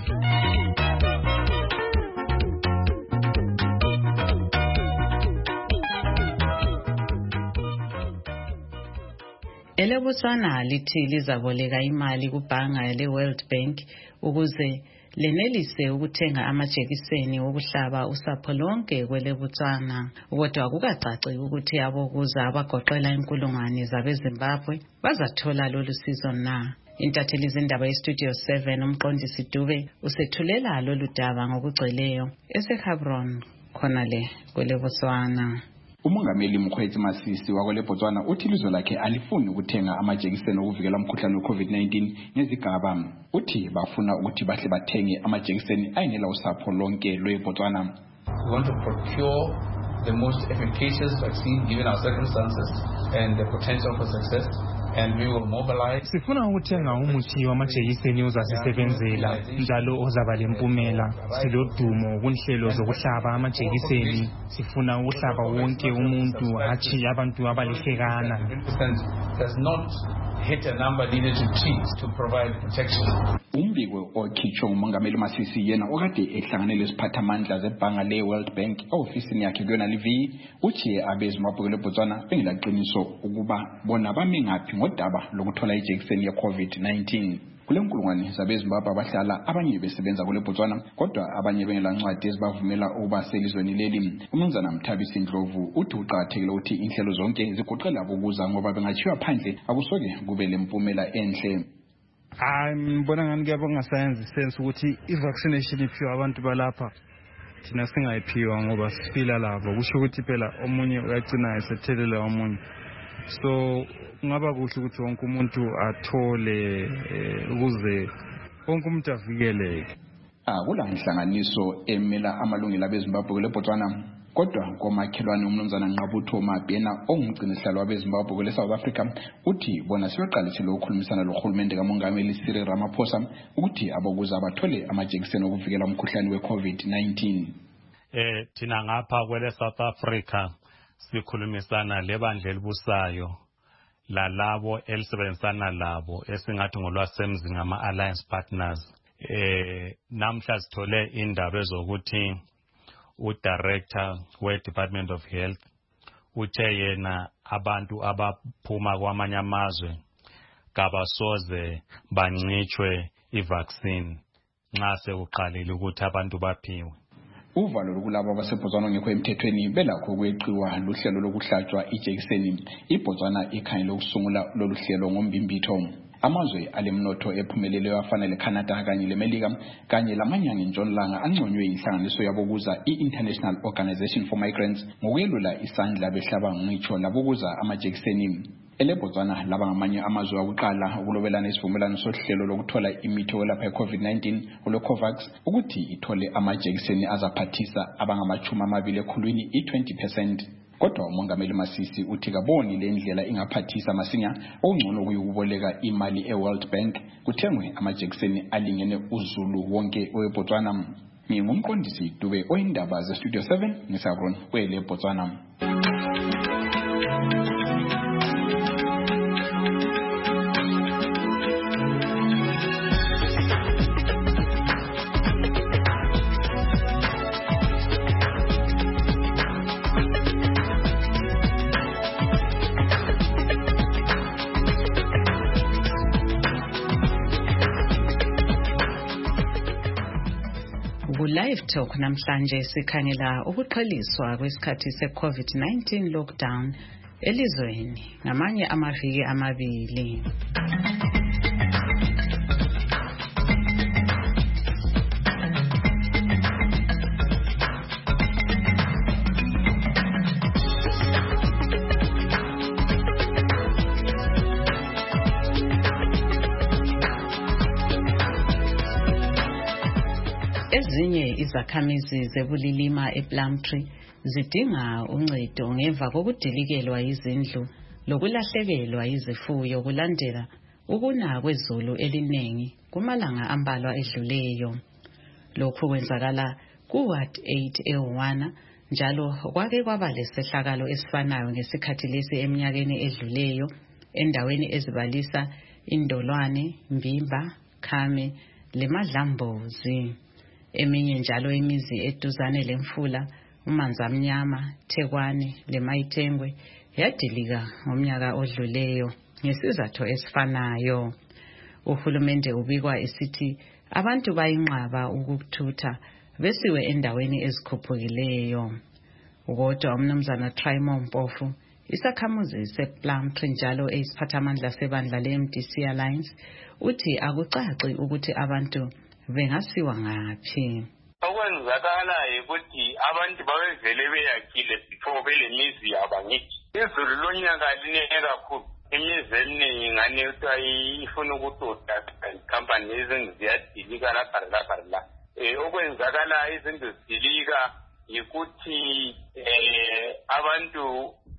EleBotswana lithi lizaboleka imali kubhanga le-World Bank ukuze lenelise ukuthenga amajekiseni okuhlaba usapho lonke kweleBotswana. Kodwa kukacaci ukuthi abokuza abagoqela inkulungwane zabeZimbabwe bazathola lolu sizo na. Intatheli zindaba yeStudio 7 umqondisi Dube usethulela lolu daba ngokugcweleyo eseHebron khonale kweleBotswana. Umongameli Mkhwetsi Masisi wakweleBotswana uthi ilizwe lakhe alifuni ukuthenga amajekiseni okuvikela umkhuhlane we-COVID-19 ngezigaba. Uthi bafuna ukuthi bahle bathenge amajekiseni ayinela usapho lonke lweBotswana. We want to procure the most efficacious vaccine given our circumstances and the potential for success. And we will mobilize. Sifuna ukuthenga umuthi wamajekiseni ozasisebenzela njalo ozaba lempumela. Silodumo kunhlelo zokuhlaba amajekiseni. Sifuna ukuhlaba wonke umuntu, hatshi abantu abalihlekana. Does not hit a number needed to treat to provide protection. Umbiko okhitshwa umongameli Masisi yena okade ehlanganele isiphathamandla zebhanga le-World Bank ofisini yakhe kuyona livi uthi abeZimbabwe leBotswana bengelaqiniso ukuba bona bami ngaphi ngodaba lokuthola ijekiseni ye-COVID-19. Kule nkulungwane zabeZimbabwe abahlala abanye besebenza kuleBotswana kodwa abanye bengelancwadi ezibavumela ukuba selizweni leli. Umnumzana Mthabisi Ndlovu uthi uqakathekile ukuthi inhlelo zonke ziguqela abokuza ngoba bengachiwa phandle akusoke kube lempumela enhle. Ngibona ngani kuyaba kungasayenzi sense ukuthi i-vaccination iphiwa abantu balapha thina singayiphiwa ngoba sifila labo, kusho ukuthi phela omunye uyagcina esethelela omunye. So kungaba kuhle ukuthi wonke umuntu athole ukuze wonke umuntu avikeleke. Kula nhlanganiso emela amalungelo abeZimbabwe leBotswana kodwa komakhelwane umnumzana Nqabutho Mabhena ongumgcinisihlalo wabeZimbabwe kwele South Africa uthi bona sebeqalisile ukukhulumisana lohulumende kamongameli Cyril Ramaphosa ukuthi abokuza bathole amajekiseni okuvikela umkhuhlane we-COVID-19. Thina ngapha kwele South Africa sikhulumisana lebandla elibusayo lalabo elisebenzisana labo esingathi ngolwasemzini ngama-alliance partners. Namhla sithole indaba ezokuthi udirector we-Department of Health uthe yena abantu abaphuma kwamanye amazwe kabasoze bancitshwe i-vaccine nxa sekuqalile ukuthi abantu baphiwe. Uvalo lokulabo abaseBotswana ngekho emthethweni belakho ukweqiwa luhlelo lokuhlatshwa ijekiseni. iBotswana ikhangele ukusungula lolu hlelo ngombimbitho. Amazwe alemnotho ephumeleleyo afana leCanada kanye leMelika kanye lamanyana entshonalanga anconywe inhlanganiso yabokuza i-International Organization for Migrants ngokuyelula isandla behlaba ngitsho labokuza amajekiseni. EleBotswana laba ngamanye amazwe akuqala ukulobelana isivumelwano sohlelo lokuthola imithi yokwelapha i-COVID-19 oleCOVAX ukuthi ithole amajekiseni azaphathisa abangamachumi amabili ekhulwini i-20%. Kodwa umongameli Masisi uthi kaboni le ndlela ingaphathisa masinya ongcono kuyukuboleka imali eWorld Bank kuthengwe amajekiseni alingene uzulu wonke weBotswana. Ngingumqondisi Dube oyindaba zeStudio 7 ngisabron kwele Botswana. Live Talk namhlanje sikhangela ukuqheliswa kwesikhathi se-COVID-19 lockdown elizweni ngamanye amaviki amabili. Ezinye izakhamizi zebulilima ePlumtree zidinga uncedo ngemva kokudilikelwa izindlu lokulahlekelwa izifuyo kulandela ukuna kwezulu eliningi kumalanga ambalwa edluleyo. Lokhu kwenzakala kuWard 8 eHwana njalo kwake kwaba lesehlakalo esifanayo ngesikhathi lesi eminyakeni edluleyo endaweni ezibalisa Indolwane, Mbimba, Khame leMadlambozi. Eminye njalo imizi eduzane lemfula uManzamnyama, Thekwane leMayitengwe yadilika ngomnyaka odluleyo ngesizathu esifanayo. Uhulumende ubikwa esithi abantu bayinqaba ukuthutha besiwe endaweni ezikhuphukileyo. Kodwa umnumzana Trimon Mpofu, isakhamuzi sePlumtree njalo eyisiphathamandla sebandla leMDC Alliance, uthi akucaci ukuthi abantu bengasiwa ngaphi. Okwenzakala ukuthi abantu babevele beyakhile before belemizi yabangithi. Izulu lonyaka line kakhulu. Imizi eminingi ngane ifuna ukutoda company ezinye ziyadilika lapha la. Okwenzakala izinto zidilika yikuthi abantu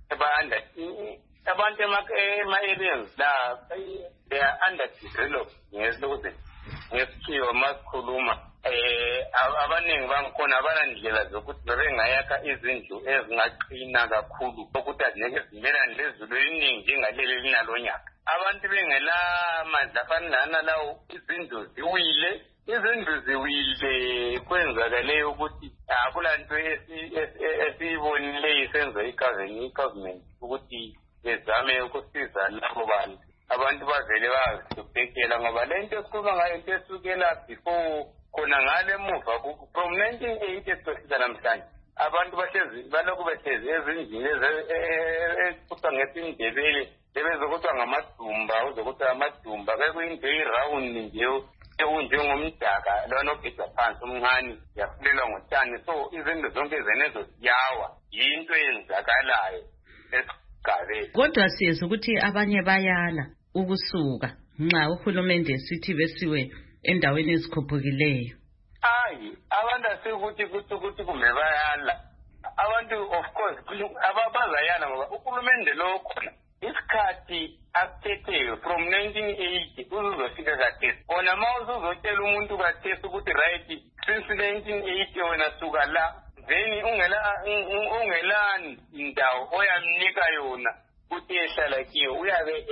ema-areas la they are underdeveloped ngesikhiwa masikhuluma abaningi bangikhona abanandlela zokuthi bebengayakha izindlu ezingaqina kakhulu ukuthi azingeke zimelane lezulu eliningi njengaleli linalonyaka. Abantu bengela mandla afanana lawo izindlu ziwile kwenzakale ukuthi akulanto esiyibonileyo isenza i-government ukuthi bezame ukusiza labo bantu. Abantu bavele bazihluphekela ngoba lento esikhuluma ngayo into esukela before khona ngale muva from 1980 kwesika namhlanje abantu balokhu behlezi ezindlini ekuthiwa ngesindebele lebezokuthiwa ngamadumba uzokuthiwa amadumba bekuyinto irawundi nje njengomdaka lona ogejwa phansi omncane yafulelwa ngotshani. So izinto zonke zenezo ziyawa yinto eyenzakalayo esigabeni. Kodwa siyeza ukuthi abanye bayala ukusuka nxa uhulumende sithi besiwe endaweni ezikhuphukileyo. Abantu asikuthi kumbe bayala. Abantu of course abazayala ngoba uhulumende lo khona isikhathi akuthethe from 1980 uzofika kathesi. Ona mawuzozotshela umuntu kathesi ukuthi right since 1980 wena suka la then ungela indawo oyamnika yona ukuthi ehlala kiyo uyabe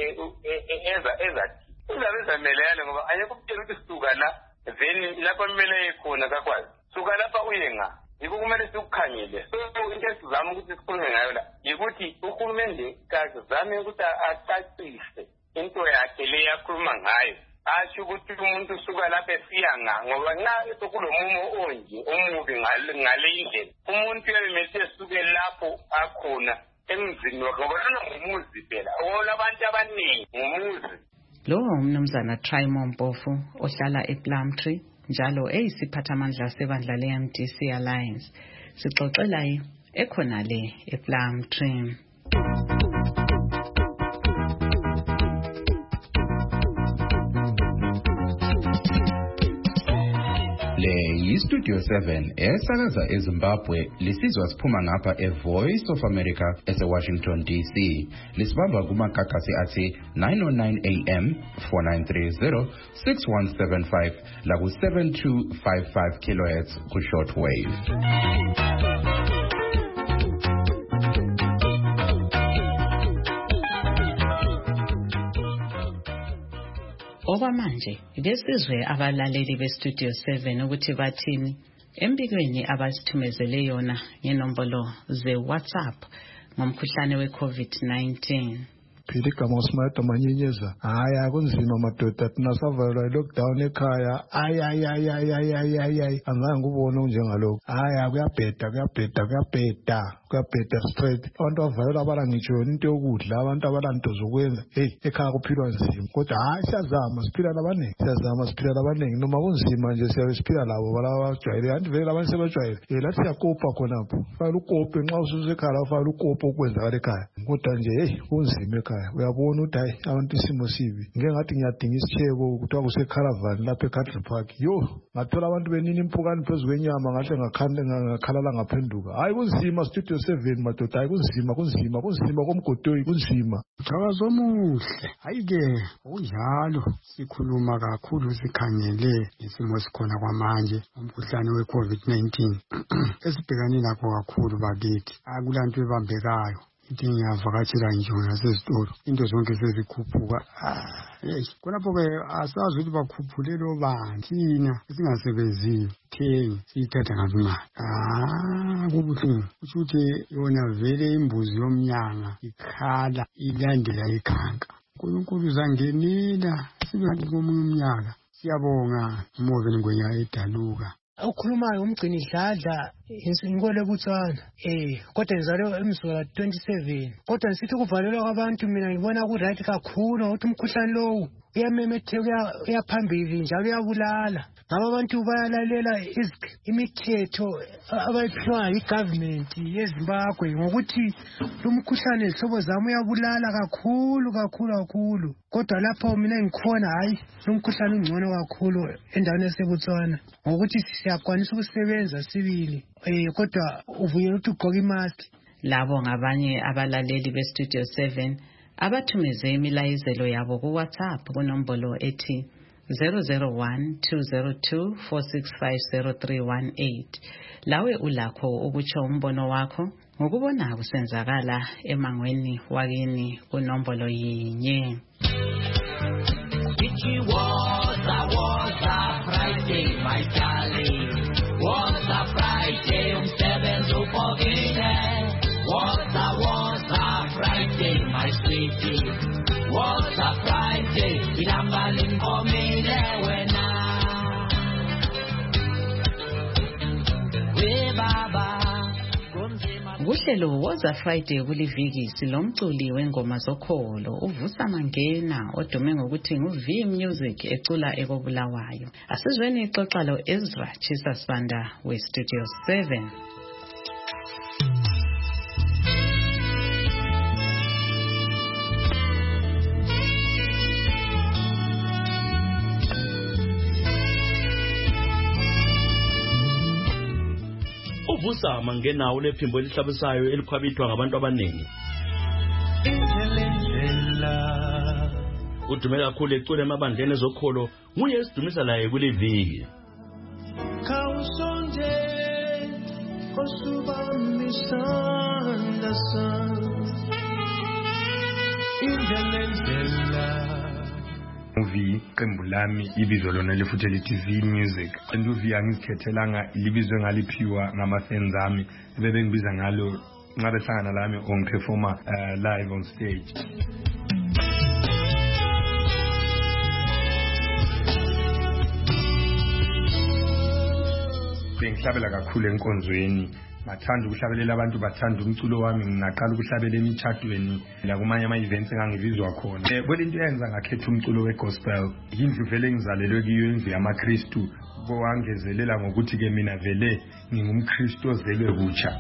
uzabe ezameleyana ngoba ayekho ukutshela ukuthi suka la then lapha kumele khona kakwazi suka lapha uyenga yikho kumele sikukhangele. So into esizama ukuthi sikhulume ngayo la yikuthi uhulumende kazame ukuthi acacise into yakhe le yakhuluma ngayo asho ukuthi umuntu usuka lapha esiyanga ngoba nxa sokulomumo onje omubi ngale indlela umuntu uyabemetse esuke lapho akhona emzini wakhe ngoba lona ngumuzi phela olabantu abaningi ngumuzi. Lo umnumzana Trimon Mpofu ohlala ePlumtree njalo eyisiphathamandla sebandla leMDC Alliance sixoxela ekhona le ePlumtree. Le yiStudio 7 esakaza eZimbabwe lisizwa siphuma ngapha eVoice of America eseWashington DC. Lisibamba kumagagasi athi 909 AM 4930 6175 la ku 7255 kHz ku shortwave. Okwamanje besizwe abalaleli beStudio 7 ukuthi bathini embikweni abasithumezele yona ngenombolo ze-WhatsApp ngomkhuhlane we-COVID-19. Phili igama uSmart Manyenyeza. Hayi akunzima madoda thina savalwa lockdown ekhaya. Ayi angeke ngubone njengalokho. Hayi kuyabheda straight. Abantu bavalwa abala ngitsho into yokudla, abantu abalanto zokwenza. Ekhaya kuphilwa nzima. Kodwa hayi siyazama siphila nabanengi. Noma kunzima nje siyaphila labo balaba abajwayele. Kanti vele abantu sebajwayele. Lathi siyakopa khonapho. Faka ukope nxa ususekhaya faka ukope okwenzakala ekhaya. Kodwa nje kunzima ekhaya. Uyabona ukuthi hayi abantu isimo sibi ngeke ngathi ngiyadinga isitshebo kuthiwa kuseCaravan lapha eCountry Park ngathola abantu benini impukani phezu kwenyama ngahle ngakhalala ngaphenduka. Hayi kunzima Studio 7 madoda, hayi kunzima komgodoyi kunzima. Mthakazo omuhle. Hayi-ke unjalo sikhuluma kakhulu sikhangele isimo esikhona kwamanje umkhuhlane we-COVID-19 esibhekane lakho kakhulu bakithi. Akulanto ebambekayo. Into ngiyavakatshela nje ngasezitolo into zonke sezikhuphuka. Khonapho-ke asazi ukuthi bakhuphulelo bani thina esingasebenziyo thengi siyithatha ngabe imali. Kubuhlungu kusho ukuthi yona vele imbuzi yomnyanga ikhala ilandela ikhanka. uNkulunkulu uzangenela singathi komunye umnyaka. Siyabonga uMoven Ngwenya edaluka. Ukhulumayo umgcini idladla insinkole butsana kodwa ngizalwe emzwela 27 kodwa nisithi kuvalelwa kwabantu mina ngibona ku right kakhulu ukuthi umkhuhlane lowo uyamemetheka uyaphambili njalo uyabulala. Ngaba abantu bayalalela imithetho abayiphiwa yigovernment yeZimbabwe ngokuthi lumkhuhlane zihlobo zami uyabulala kakhulu kodwa lapho mina ngikhona hayi lumkhuhlane ungcono kakhulu endaweni yaseBotswana ngokuthi siyakwanisa ukusebenza sibili kodwa uvuyela ukuthi ugqoke imask. Labo ngabanye abalaleli beStudio 7 abathumeze imilayezelo yabo ku WhatsApp kunombolo ethi 001-202-465-0318. Lawe ulakho ukutsho umbono wakho ngokubona kusenzakala emangweni wakini kunombolo yinye. Friday, my darling. Was a Friday, umsebenzi upokile. Was a Friday, my sweetie. Was a Friday, ilanga linkomile wena. We baba. Kuhlelo woza Friday kuliviki silomculi wengoma zokholo uvusa Mangena odume ngokuthi nguV Music ecula ekobulawayo. Asizweni ixoxa lo Ezra Chisasibanda weStudio 7. Uvusa Mangena ulephimbo elihlabisayo elikhwabithwa ngabantu abaningi. Udume kakhulu ecule emabandleni ezokholo nguye esidumisa laye kuliviki. Khawusonje osubambisana Uvi qembu lami ibizo lona lifuthi lithi V Music. Uvi angizikhethelanga libizwe ngaliphiwa ngama-fans ami bebengibiza ngalo nxa behlangana lami ongiperforma live on stage. Bengihlabela kakhulu enkonzweni. Bathanda ukuhlabelela abantu, bathanda umculo wami. Ngaqala ukuhlabela emithadweni la kumanye ama-events engangibizwa khona. Into eyenza ngakhetha umculo we-gospel yindlu vele engizalelwe kiyo, indlu yamaKristu. Wangezelela ngokuthi-ke mina vele ngingumKristu ozelwe kutsha.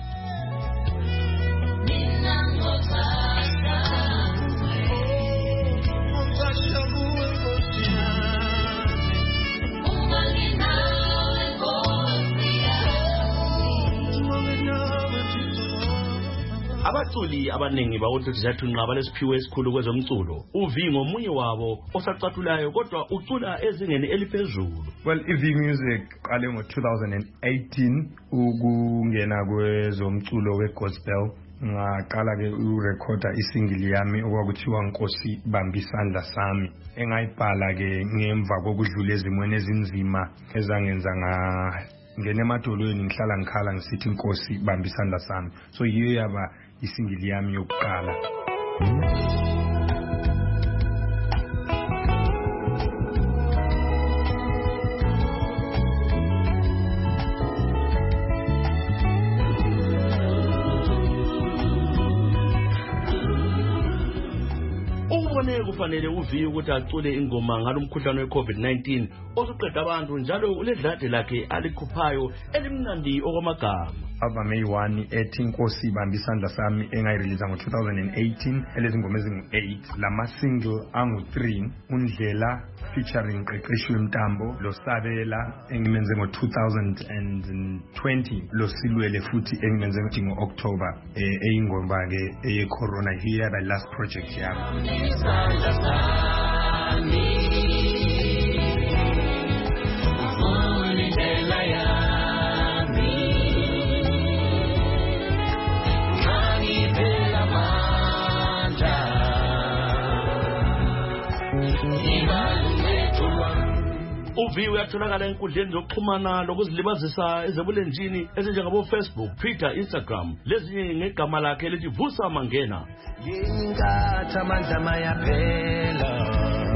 abaculi abaningi bawuthuthisa unqaba lesiphiwe esikhulu kwezomculo. uV ngomunye wabo osacatulayo kodwa ucula ezingeni eliphezulu. Well, iV Music qale ngo-2018 ukungena kwezomculo wegospel. Ngaqala ke urecorda isingle yami okwakuthiwa Nkosi bamba isandla sami, engayibhala ke ngemva kokudlula ezimweni ezinzima ezangenza ngene emadolweni ngihlala ngikhala ngisithi Nkosi bamba isandla sami. So yiyo yaba isingle yami yokuqala. Kufanele uV ukuthi acule ingoma ngalomkhuhlane weCovid-19 osuqeda abantu njalo uledlade lakhe alikhuphayo elimnandi okwamagama. Album eyi-1 ethi Nkosi bamba isandla sami engayirelease ngo-2018 elezingoma ezingu-8. Lama single angu-3 uNdlela featuring Qeqeshwe Mtambo, lo Sabela engimenze ngo-2020, lo Silwele futhi engimenze ngo-October eyingoma ke eye-corona. Here the last project yami. uV uyatholakala enkundleni zokuxhumana lokuzilibazisa ezebulenjini ezinjengabo Facebook, Twitter, Instagram, lezinye ngegama lakhe elithi Vusa Mangena. Yenkathi amandla mayaphela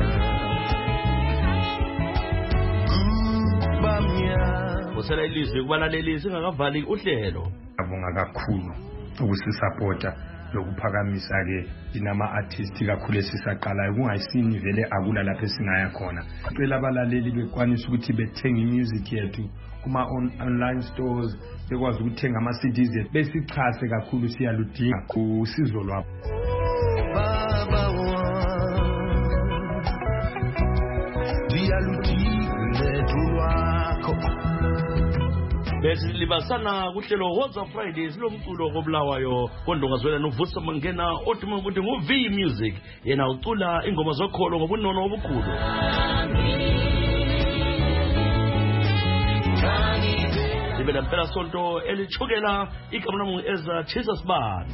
usela ilizwi kubalaleli singakavali uhlelo. Abonga kakhulu ukusisupporta lokuphakamisa ke inama artists kakhulu esisaqalayo kungayisini vele akula lapho esingaya khona. Cela abalaleli bekwanisa ukuthi bethenga imusic yethu kuma online stores, bekwazi ukuthenga ama CDs yethu, besichase kakhulu siyaludinga usizo lwabo. Baba diyaludinga tulwakho. Besilibasana kuhlelo Woza Fridays lomculo kobulawayo kondongazwela noVusa Mangena othuma ukuthi nguV Music yena ucula ingoma zokholo ngobunono obukhulu. Sibela phela sonto elichukela igama lamu Eza Jesus Band.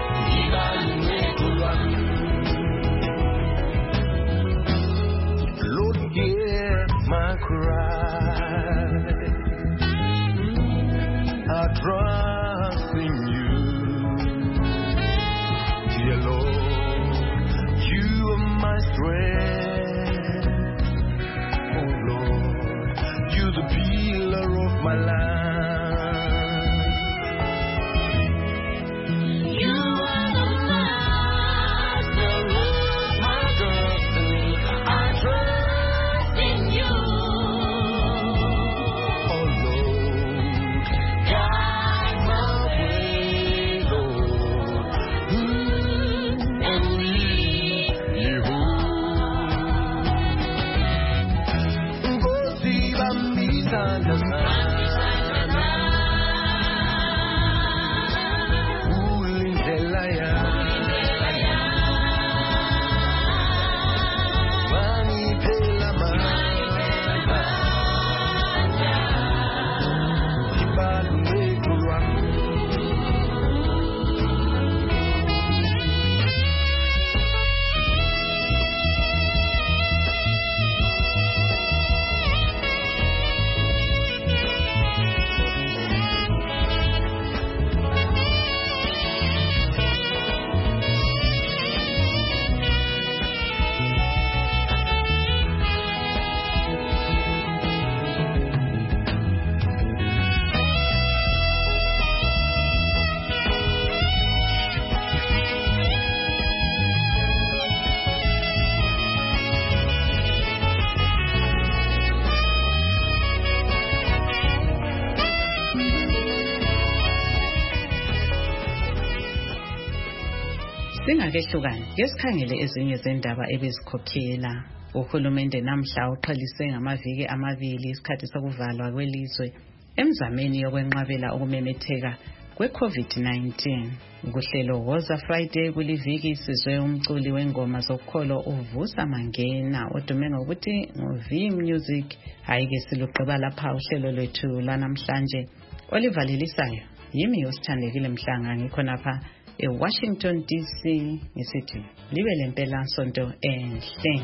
Lord, hear my cry. I trust in you, dear Lord. You are my strength, oh Lord. You're the pillar of my life. You are the master of my destiny. I trust in you. Singakehlukani ngesikhangele ezinye zendaba ebezikhokhela. Uhulumende namhla uqalise ngamaviki amabili isikhathi sokuvalwa kwelizwe emzameni yokwenqabela ukumemetheka kwe-COVID-19. Ukuhlelo Woza Friday kuliviki sizwe umculi wengoma zokholo uVusa Mangena odume ngokuthi ngoV Music. Hayike siluqeba lapha uhlelo lwethu lanamhlanje olivalelisayo. Yimi Yosithandekile Mhlanga ngikhonapha eWashington DC ngisithi libe lempela sonto enhle.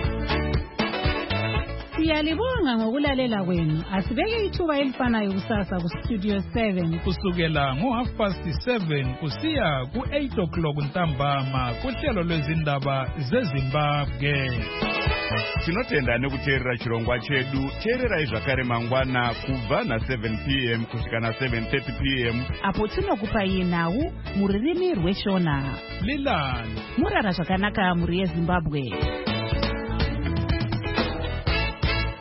Siyalibonga ngokulalela kwenu. Asibeke ithuba elifanayo kusasa ku Studio 7 kusukela ngo7:30 kusiya ku8 ntambama kuhlelo lwezindaba zeZimbabwe. Tinotenda nekuteerera chirongwa chedu. Teererai zvakare mangwana kubva na7 p.m. kusvika na7:30 p.m. apo tinokupai nhau muririmi rweshona. Lilani murara zvakanaka muri yeZimbabwe.